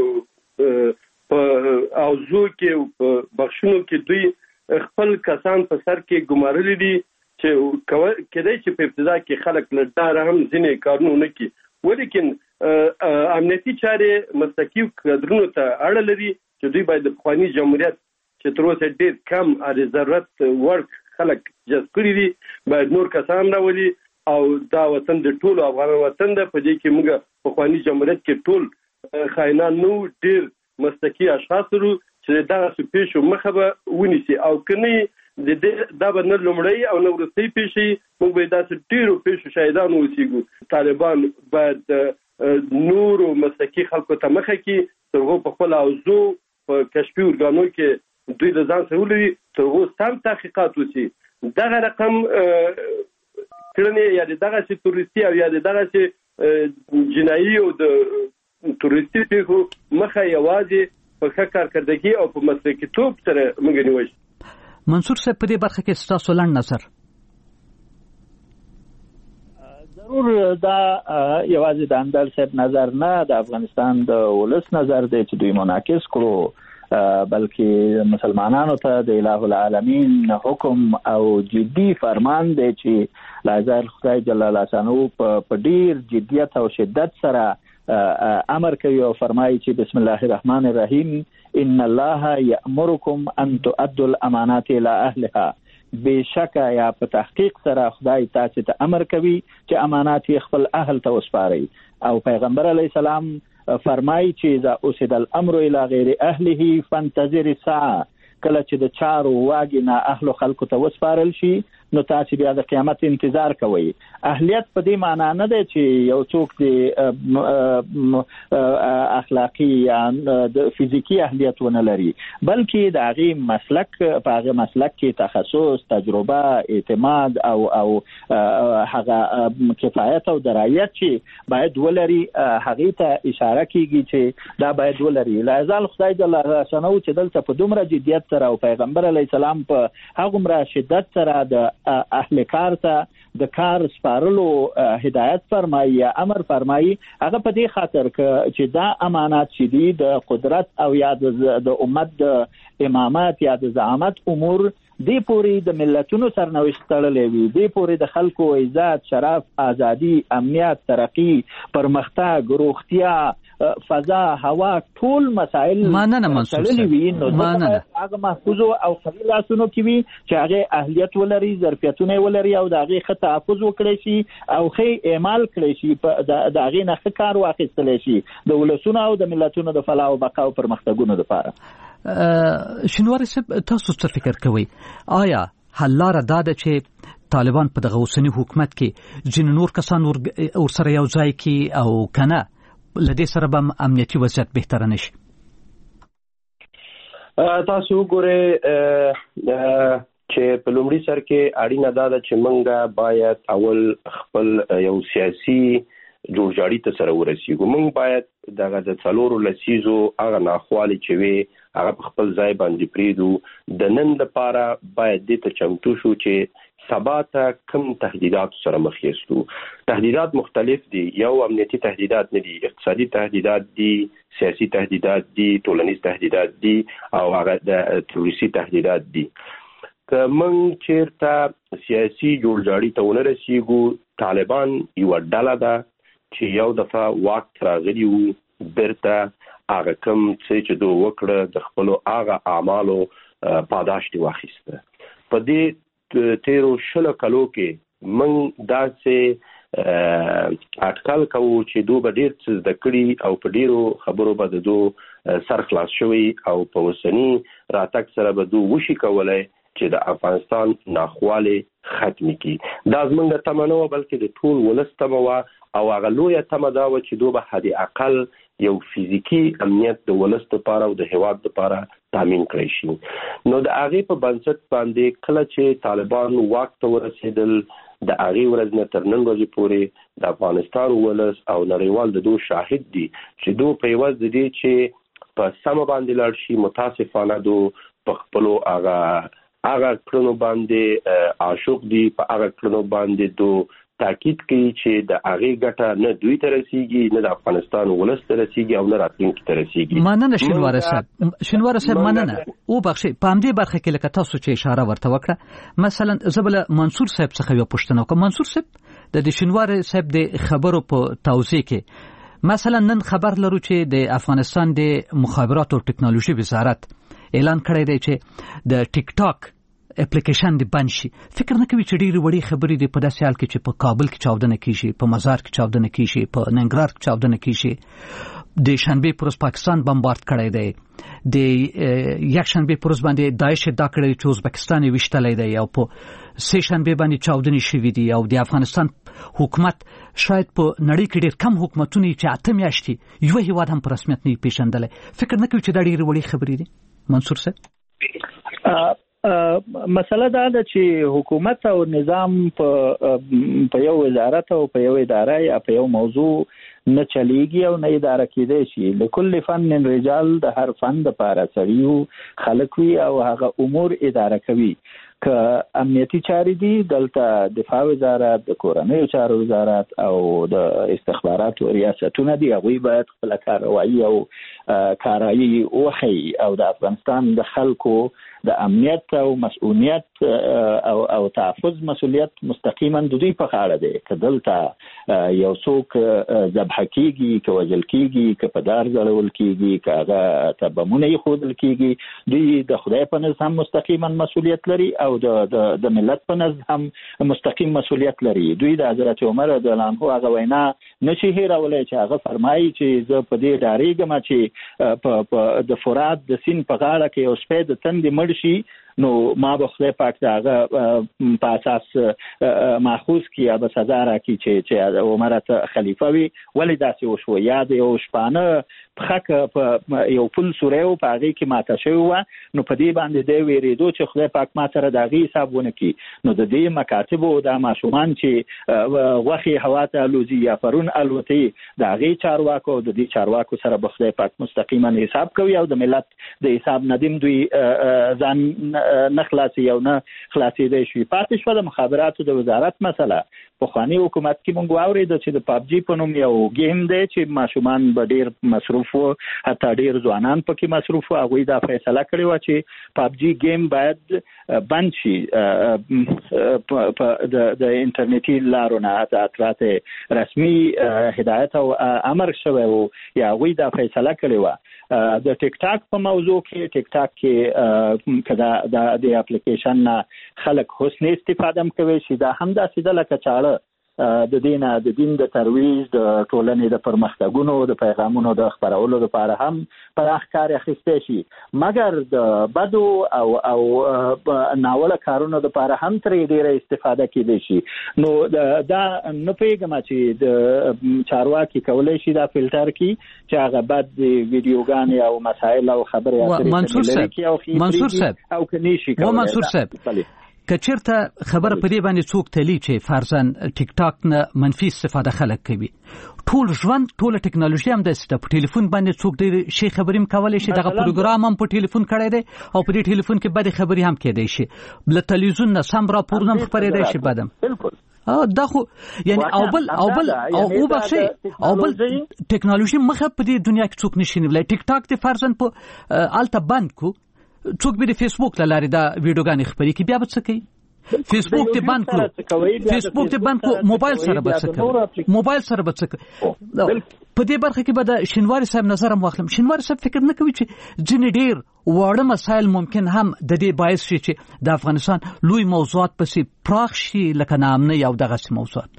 او زو کې بخښونو کې دوی خپل کسان په سر کې ګمارلي دي چې کېدای چې په ابتدا کې خلک له ډاره هم ځینې کارونه نه کوي ولیکن امنیتي چارې مستقیم کډرونو ته اړه لري چې دوی باید د پخواني جمهوریت چې تر اوسه ډېر کم اړ ضرورت ورک خلک جذب کړي دي باید نور کسان راولي او دا وطن د ټولو افغان وطن ده. په دې کې موږ په خواني جمهوریت کې ټول خاینان نو ډېر مستقی اشخاص لرو چې دا سپیشو مخه به ونیسي او کني دا به نه لومړی او نه وروستۍ پیښې موږ به داسې ډېرو پیښو شاهدان اوسېږو. طالبان باید نورو مستقی خلکو ته مخه کړي تر هغو په خپل اوزو په کشفي ارګانو کې دوی د ځان سره ولري تر هغو سم تحقیقات وشي. دغه رقم کړنې یا دغه چې تورستي او یا دغه چې جنایي او د تورستي پیښو مخه یوازې په ښه کارکردګي او په مسلکیتوب سره موږ نیول. منصور صاحب په دې برخه کې ستاسو لنډ نظر. ضرور دا یوازې د اندر صاحب نظر نه د افغانستان د ولس نظر دی چې دوی منعکس کړو بلکې مسلمانانو ته د الٰه العالمین حکم او جدي فرمان دی چې لازم خدای جل شانه په ډیر جدیت او شدت سره امر کوي او فرمایي چې بسم الله الرحمن الرحیم ان الله یأمرکم ان تؤدوا الامانات الى اهلها. بشکه یا په تحقیق سره خدای تاسو ته امر کوي چې امانات خپل اهل ته وسپارئ او پیغمبر علی السلام فرمایي چې اذا اسد الامر الى غیر اهله فانتظر الساعه. کله چې د چارو واګي نه اهل خلکو ته وسپارل شي نو تاسو بیا د قیامت انتظار کوئ. اهلیت په دې معنی نه دی چې یو څوک د اخلاقی یا د فزیکی اهلیت ونه لري بلکې د هغه مسلک په هغه مسلک کې تخصص تجربه اعتماد او هغه کفایت او درایت چې باید ولري هغه ته اشاره کیږي چې دا باید ولري. لازم خدای جل شانه چې دلته په دومره جدیت سره او پیغمبر علی السلام په هغه شدت سره د اهل کار ته د کار سپارلو هدایت فرمایي یا امر فرمایي هغه په دې خاطر چې دا امانات چې دي د قدرت او یا د امت د امامت یا د زعامت امور دی پوری د ملتونو سرنوشت تړلې وي. دی پوری د خلکو عزت شرف ازادي امنیت ترقی پرمختګ روغتیا فضا هوا ټول مسائل تړلې وي نو هغه محفوظ او قوي لاسونو کې وي چې هغه اهلیت ولري ظرفیتونه ولري او د هغه خطا تحفظ وکړي شي او خې اعمال کړي شي د هغه نه کار واخیستل شي د ولسونو او د ملتونو د فلاح او بقا او پرمختګونو لپاره. شنواری صاحب تاسو څه فکر کوئ؟ آیا حل لاره دا ده چې طالبان په دغه اوسنی حکومت کې ځینې نور کسان ورسره یو ځای کړي او کنه لدې سره به امنیتي وضعیت بهتره نشي؟ تاسو وګورئ چې په لومړي سر کې اړینه ده چې موږ باید اول خپل یو سیاسي جوړجاړي ته سره ورسیږو. موږ باید دغه د څلورو لسیزو هغه ناخوالې چې وي هغه په خپل ځای باندې پریږدو. د نن لپاره باید دې ته چمتو شو چې سبا ته کوم تهدیدات سره مخ یاستو. تهدیدات مختلف دي، یو امنیتي تهدیدات نه دي، اقتصادي تهدیدات دي، سیاسي تهدیدات دي، ټولنیز تهدیدات دي او هغه د تروریستي تهدیدات دي. که موږ چیرته سیاسي جوړجاړي ته ونه رسیږو، طالبان یو ډله ده چې یو دفعه واک راغلی وو، بیرته هغه کوم څه چې دوی وکړه د خپلو هغه اعمالو پاداش دی واخیسته. په دې تیرو 16 کالو کې موږ داسې اټکل کوو چې دوی به ډېر څه زده کړي او په ډېرو خبرو به د دوی سر خلاص شوی او په اوسني راتګ سره به دوی وشي کولی چې د افغانستان ناخوالې ختمې کړي. دا زموږ تمه نه وه، بلکې د ټول ولس تمه وه او هغه لویه تمه دا وه چې دوی به حد اقل یو فزیکی امنیت د ولس لپاره او د هیواد لپاره تامین کړی شي. نو د هغې په بنسټ باندې کله چې طالبان واک ته ورسېدل، د هغې ورځ نه تر نن ورځې پورې د افغانستان ولس او نړیوال د دوی شاهد دي چې دوی په عوض د دې چې په سمه باندې لاړ شي، متاسفانه دوی په خپلو هغه کړنو باندې عاشق دي، په هغه کړنو باندې دوی تاکید کوي چې د هغې ګټه نه دوی ته رسیږي، نه د افغانستان ولس ته رسیږي او نه راتلونکي ته رسیږي. مننه شینواره صاحب، مننه. او بخښئ، په همدې برخه کې لکه تاسو چې اشاره ورته وکړه، مثلا زه به له منصور صاحب څخه یو پوښتنه وکړم. منصور صاحب، د شینواره صاحب د خبرو په توضیح کې مثلا نن خبر لرو چې د افغانستان د مخابرات او ټکنالوژي وزارت اعلان کړی دی چې د ټیک ټاک اپلیکیشن دی بند شي. فکر نه کوي چې ډېرې وړې خبرې دي په داسې حال کې چې په کابل کې چاودنه کیږي، په مزار کې چاودنه کیږي، په ننګرهار کې چاودنه کیږي، د شنبه پر ورځ پاکستان بمبارد کړی دی، د یک شنبه پر ورځ باندې داعش دا کړی چې ازبکستان یې ویشتلی دی او په سه شنبه باندې چاودنې شوي دي او د افغانستان حکومت شاید په نړۍ کې ډېر کم حکومتونه چې 8 میاشتې یو هیواد هم په رسمیت نه پیژندلی. فکر نه کوي چې دا ډېرې وړې خبرې دي منصور صاحب؟ مسله دا ده چې حکومت او نظام په یو وزارت او په یو اداره یا په یو موضوع نه چلیږي او نه اداره کېدای شي. لکل فن رجال، د هر فن دپاره سړي خلک وي او هغه امور اداره کوي. که امنیتي چارې دي، دلته دفاع وزارت، د کورنیو چارو وزارت او د استخباراتو ریاستونه دي، هغوی باید خپله کارروایي او کارایي وښیي او د افغانستان د خلکو د امنیت او مسؤلیت او تحفظ مسؤلیت مستقیما د دوی په غاړه دی. که دلته یو څوک ذبح کېږي، که وژل کېږي، که په دار ځړول کېږي، که هغه ته بمونه ایښودل کېږي، دوی د خدای په نزد هم مستقیما مسؤلیت لري او د ملت په نزد هم مستقیم مسؤلیت لري. دوی د حضرت عمر رضی الله عنه هغه وینا نشي هېرولی چې هغه فرمایي چې زه په دې ډارېږم چې د فرات د سیند په غاړه کې یو سپی د تندې مړ شي، نو ما به خدای پاک د هغه په اساس ماخوذ کړي یا به سزا راکړي چې عمر ته خلیفه وي. ولې داسې وشوه؟ یا د یو شپانه پښه په یو پل سوری و، په هغې کې ماته شوې وه، نو په دې باندې دی وېرېدو چې خدای پاک ما سره د هغې حساب ونه کړي. نو د دې مکاتبو دا ماشومان چې غوښې هوا ته الوځي یا پرون الوتي، د هغې چارواکو او د دې چارواکو سره به خدای پاک مستقیما حساب کوي او د ملت د حساب ندیم دوی ځان نه خلاصي او نه خلاصېدی شي. پاتې شوه د مخابراتو د وزارت مسله. پخواني حکومت کې موږ واورېده چې د پابجي په نوم یو ګیم دی چې ماشومان به ډېر مصروف وو، حتی ډېر ځوانان پکې مصروف وو. هغوی دا فیصله کړې وه چې پابجي ګیم باید بند شي د انټرنیټي لارو نه. اطلاعات رسمي هدایت او امر شوی و یا هغوی دا فیصله کړې وه. د ټیک ټاک په موضوع کې، ټیک ټاک کې که د اپلیکیشن نه خلک حسني استفاده هم کوي شي، دا هم داسې ده لکه چاړه د دین د ترویج، د ټولنې د پرمختګونو، د پیغامونو د خپرولو لپاره هم پراخ کار اخیستی شي، مګر د بدو او ناوړه کارونو لپاره هم ترې ډېره استفاده کېدی شي. نو دا نه پوهېږم چې د چارواکي کولی شي دا فلټر کړي چې هغه بد ویډیوګانې او مسایل او خبرې اترې منصور صاحب او که نه شي کولی. منصور صاحب کچیرته خبره په دې باندې څوک تلی چې فرضاً ټیک ټاک نه منفي استفاده خلک کوي ټول ژوند ټول ټکنالوژي هم د په ټلیفون باندې څوک ډېر شي خبرې کولای شي دغه پروګرام هم په ټلیفون کړی دی او په دې ټلیفون کې بعد خبرې هم کېدای شي له تلویزیون نه سم راپورونه هم خپرېدای شي بعدم بالکل دا خو یعنی او بل ټکنالوژي مخه په دې دنیا کې څوک نشي نیولای ټیک ټاک ته فرضاً په الته بند کو څوک به د فیسبوک لاره دا ویډیوګانې خبرې کوي بیا به څه کوي فیسبوک ته بند کړو موبایل سره به څه کوي په دې برخه کې به د شینواري صاحب نظر هم واخلم شینواري صاحب فکر نه کوي چې ځینې ډېر واړه مسایل ممکن هم د دې باعث شي چې د افغانستان لوی موضوعات پسې پراخ شي لکه نامنه یا دغسې موضوعات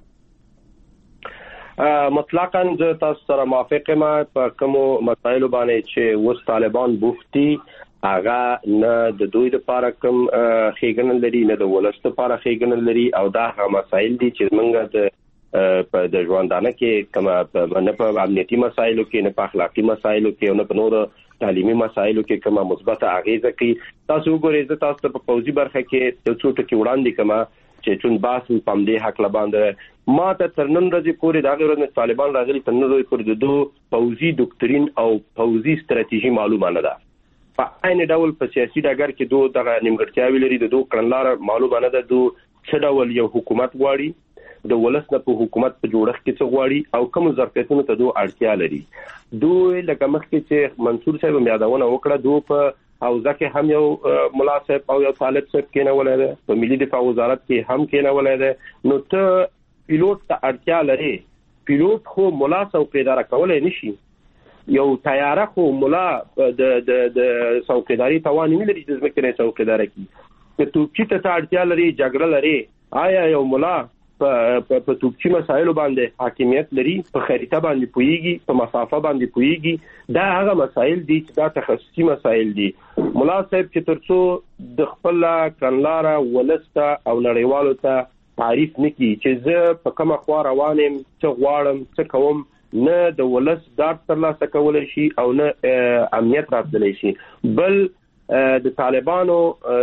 مطلقاً زه تاسو سره موافق یم په کومو مسایلو باندې چې اوس طالبان بوفتي هغه نه د دوی لپاره کوم ښېګڼه لري نه د ولس لپاره ښېګڼه لري او دا هغه مسایل دي چې موږ په د ژوندانه کې کومه نه په امنیتي مسایلو کې نه په اخلاقي مسایلو کې او نه په نورو تعلیمي مسایلو کې کومه مثبته اغیزه کوي تاسو وګورئ زه تاسو ته په پوځي برخه کې د څو ټکي وړاندې کومه چې چون باس په دې حق لباندې ما ته تر نن ورځې پورې دا غوړنه طالبان راغلي تر نن ورځې پورې د دوه پوځي ډوکټرین او پوځي ستراتیژي معلومه نه ده په عین ډول په سیاسي ډګر کې دوه دغه نیمګړتیاوې لري د دوه کړنلار معلومه نه ده دوه څه ډول یو حکومت غواړي د ولس نه په حکومت په جوړښت کې څه غواړي او کوم ظرفیتونو ته دوه اړتیا لري دوه لکه مخکې چې منصور صاحب یادونه وکړه دوه په حوزه کې هم یو ملا صاحب او یو طالب صاحب کېنولای دی په ملي دفاع وزارت کې هم کېنولای دی نو ته پیلوټ ته اړتیا لري پیلوټ خو ملا څوکیدار کولای نشي یو طیاره خو ملا د څوکیداری توان نه لري د ځمکې نه څوکیدار کی ته توپچی ته اړتیا لري جګړه لري آیا یو ملا په توپچی مسایلو باندې حاکمیت لري په خریطه باندې پويږي په مسافه باندې پويږي دا هغه مسایل دي چې دا تخصصي مسایل دي مولا صاحب چې ترڅو د خپل کړنلار ولسته او نړیوالو ته تعریف نکړي چې زه په کومه خوا روانم څه غواړم څه کوم نه د ولس دار ترلاسه کولای شي او نه امنیت راتللی شي بل د طالبانو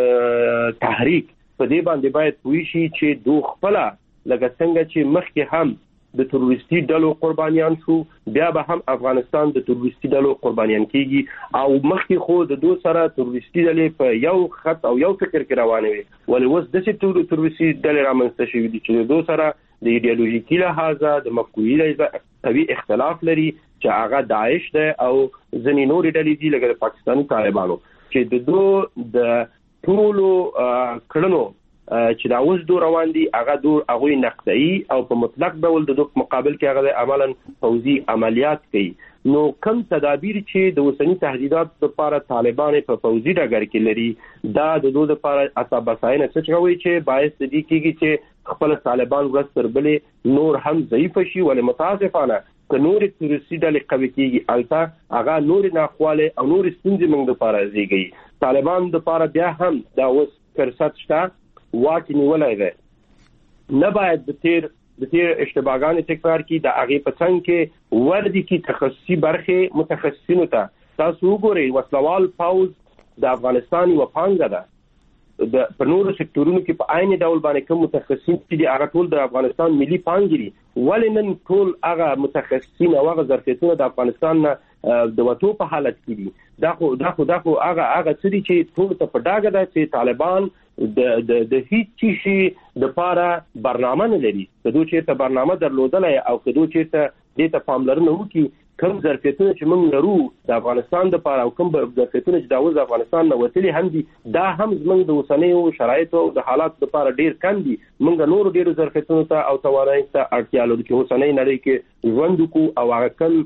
تحریک په دې باندې باید پوي شي چې دوه خپل لکه څنګه چې مخکې هم د تروریستي ډلو قربانیان شو بیا به هم افغانستان د تروریستي ډلو قربانیان کیږي او مخکې خو د دوه سره تروریستي ډلې په یو خط او یو فکر کې روانې وي ولې اوس د تروریستي ډلې رامنځته شوې دي چې دوه سره د ایډیالوژیکي لحاظه د مفکوري لحاظه قوي اختلاف لري چې هغه داعش ده او ځینې نورې ډلې دي لکه د پاکستاني طالبانو چې د دوه د ټولو کړنو چې دا اوس دوه روان دي هغه نقطه‌ای او په مطلق ډول د دوه مقابل کې هغه عملاً پوځي عملیات کوي نو کم تدابیر چې د اوسنی تهدیدات لپاره طالبان په پوځي ډګر کې لري دا د دوه لپاره اساساینه څه کوي چې باعث دي کیږي چې خپل طالبان ورستر بلې نور هم ضعیف شي ولې متاسفانه که نور تروریستي ډلې قوي کیږي البته هغه نور ناخواله او نور ستونزې موږ لپاره زیږي طالبان لپاره بیا هم دا اوس فرصت شته واکې نیولای دی نه باید د تیر اشتباهګانې تکرار کی د هغې په څنګ کې وردي کې تخصصي برخې متخصصینو ته تاسو وګورئ وسلوال پوځ د افغانستان یوه پانګه ده په نورو سکتورونو کې په عین ډول باندې کوم متخصصین چې دي هغه ټول د افغانستان ملي پانګې دي ولې نن ټول هغه متخصصین او هغه ظرفیتونه د افغانستان نه د وټو په حالت کې دي دا خو هغه څه دي چې ټول ته په ډاګه ده چې طالبان د هیڅ شي د لپاره برنامه نه لري کدو چې ته برنامه درلودلای او کدو چې ته دې ته پاملرنه وکړي کوم ظرفیتونه چې موږ لرو د افغانستان لپاره او کوم ظرفیتونه چې د افغانستان نه وتلي هم دي دا هم زموږ د اوسنیو شرایطو د حالات لپاره ډیر کم دي موږ نور ډیر ظرفیتونو ته او توانایي ته اړتیا لرو چې اوسنۍ نړۍ کې ژوند وکړو او هغه کوم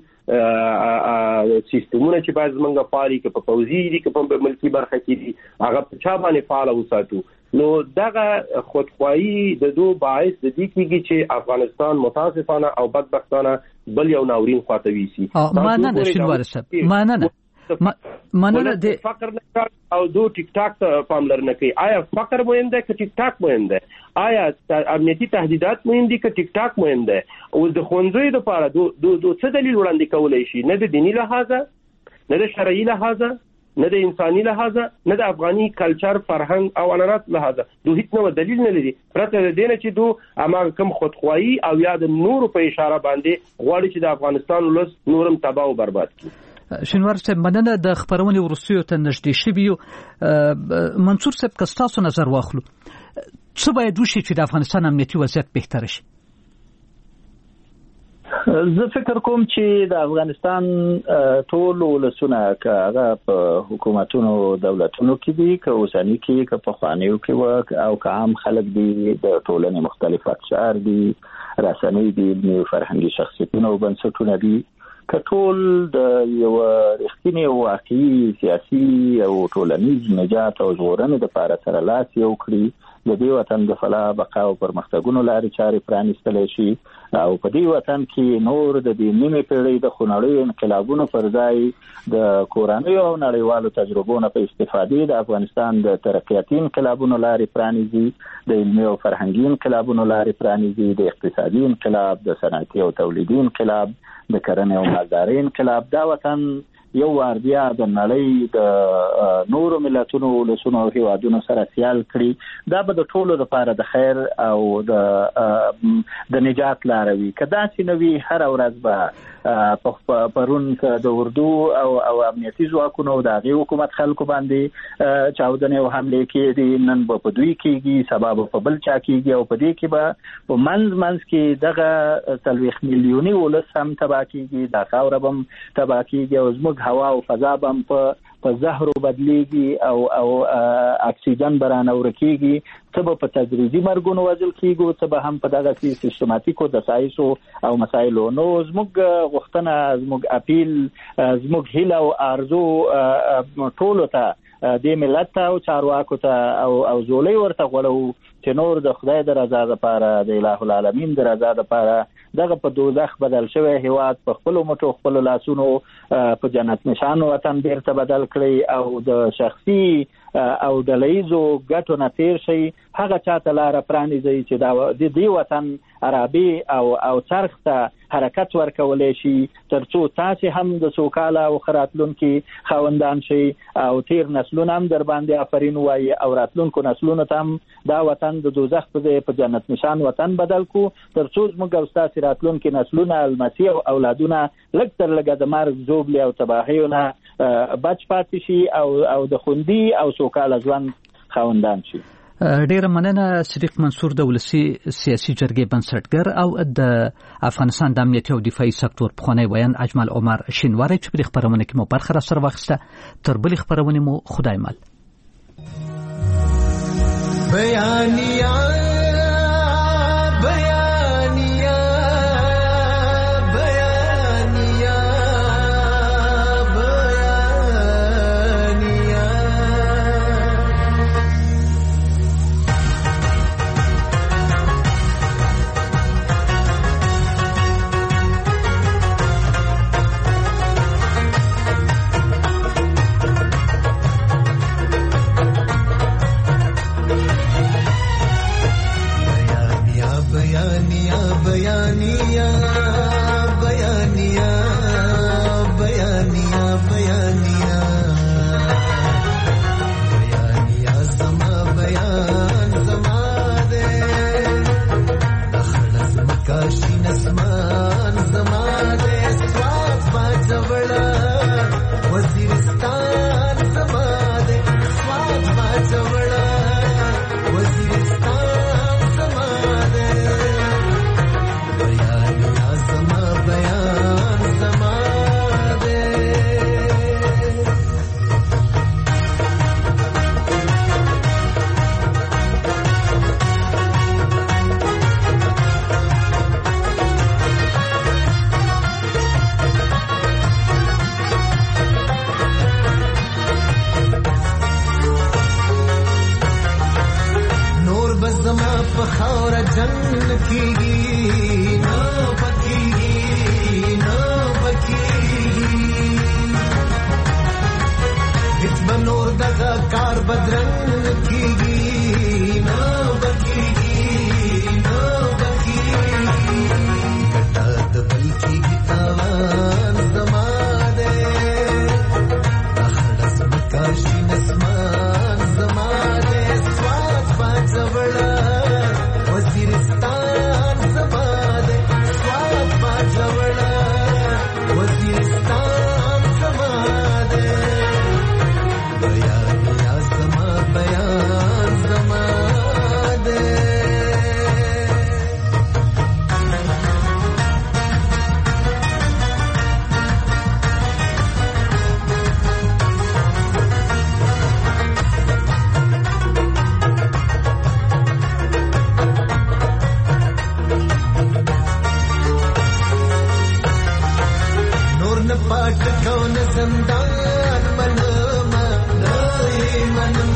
سیستمونه چې باید زمونږ فعالي که په پوځي دي که په ملکي برخه کې دي هغه په چا باندې فعال وساتو نو دغه خودخواهي د دوه باعث د دې کېږي چې افغانستان متاسفانه او بدبختانه بل یو ناورین خواته ویسي مننه شینواري صاحب مننه د فقر نه او دو ټیک ټاک ته پاملرنه کوي آیا فقر مهم ده که ټیک ټاک مهم ده آیا امنیتي تهدیدات مهم دي که ټیک ټاک مهم ده او د ښوونځیو لپاره دو څه دلیل وړاندې کولای شي نه د دیني لحاظه نه د شرعي لحاظه نه د انساني لحاظه نه د افغاني کلچر فرهنګ او عنعنات لحاظه دوی هیڅ نو دلیل نه لري پرته د دې نه چې دوی اماغه کم خودخواهي او یا د نورو په اشاره باندې غواړي چې د افغانستان ولس نورم تباہ او برباد کړي. شینوار صاحب مننه د خبرونې ورسیو ته نږدې شویو. منصور صاحب که ستاسو نظر واخلو څه باید وشي چې د افغانستان امنیتي وضعیت بهتر شي؟ زه فکر کوم چې د افغانستان ټول ولسونه که هغه په حکومتونو دولتونو کې دي که اوسني کې که پخوانیو کې او که عام خلک دي د ټولنې مختلف اقشار دي رسنۍ دي فرهنګي شخصیتونه او بنسټونه دي که ټول د یو رښتینی واقعي سیاسي او ټولنیز نجات او ژغورنې دپاره سره لاس یو کړي د دې وطن د فلاح بقا او پرمختګونو لارې چارې پرانیستلی شي او په دې وطن کې نور د دې نیمې پیړۍ د خونړیو انقلابونو پر ځای د کورنیو او نړیوالو تجربو نه په استفادې د افغانستان د ترقیاتي انقلابونو لارې پرانیزي د علمي او فرهنګي انقلابونو لارې پرانیزي د اقتصادي انقلاب د صنعتي او تولیدي انقلاب د کرنې او مالدارۍ انقلاب. دا وطن یو وار بیا د نړۍ د نورو ملتونو ولسونو او هیوادونو سره سیال کړي. دا به د ټولو لپاره د خیر او د نجات لاره وي. که داسې نه وي هره ورځ به پرون د اردو او امنیتي ځواکونو او د هغې حکومت خلکو باندې چاودنې او حملې کېدي، نن به په دوی کېږي، سبا به په بل چا کېږي او په دې کې به په منځ کې دغه 40 میلیوني ولس هم تباه کېږي، دا خاوره به هم تباه کېږي او زموږ هوا او فضا به هم په زهرو بدلیږي او اکسیجن برانه ورکیږي. څه به په تدریجي مرګونو وژل کېږو، څه به هم په دغه سیستماتیکو دسایسو او مسایلو. نو زموږ غوښتنه، زموږ اپیل، زموږ هیله او آرزو ټولو ته د ملت ته او چارواکو ته او زولۍ ورته غوړو چې نور د خدای د رضا لپاره، د الٰه العالمین د رضا لپاره دغه په دوزخ بدل شوی هیواد په خپلو مټو خپلو لاسونو په جنت نشان وطن بیرته بدل کړي او د شخصي او ډلهیزو ګټو نه تیر شي. هغه چاته لاره پرانیزي چې د دې وطن عربي او څرخ ته حرکت ورکولی شي تر څو تاسې هم د سوکاله او ښه راتلونکي خاوندان شئ او تیر نسلونه هم در باندې آفرین ووایي او راتلونکو نسلونو ته هم دا وطن د دوزخ په ځای په جنت نشان وطن بدل کو تر څو زموږ او ستاسې راتلونکي نسلونه المسیح او اولادونه لږ تر لږه د مرګ زوبلې او تباهیو نه بچ پاتې شي او د خوندي او سوکاله ژوند خاوندان شي. ډیره مننه صدیق منصور د ولسي سیاسي جرګې بنسټګر او د افغانستان د امنیتي او دفاعي سکتور پخوانی ویان اجمل عمر شینواری چې په خبرونه کې مو برخه را سره واخیسته. تر بلې خبرونه مو خدای مل. بیانیه پاٹ کون زندان منم نای منم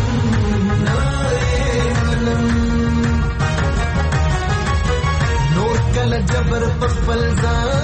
نور کل جبر په خپل ځان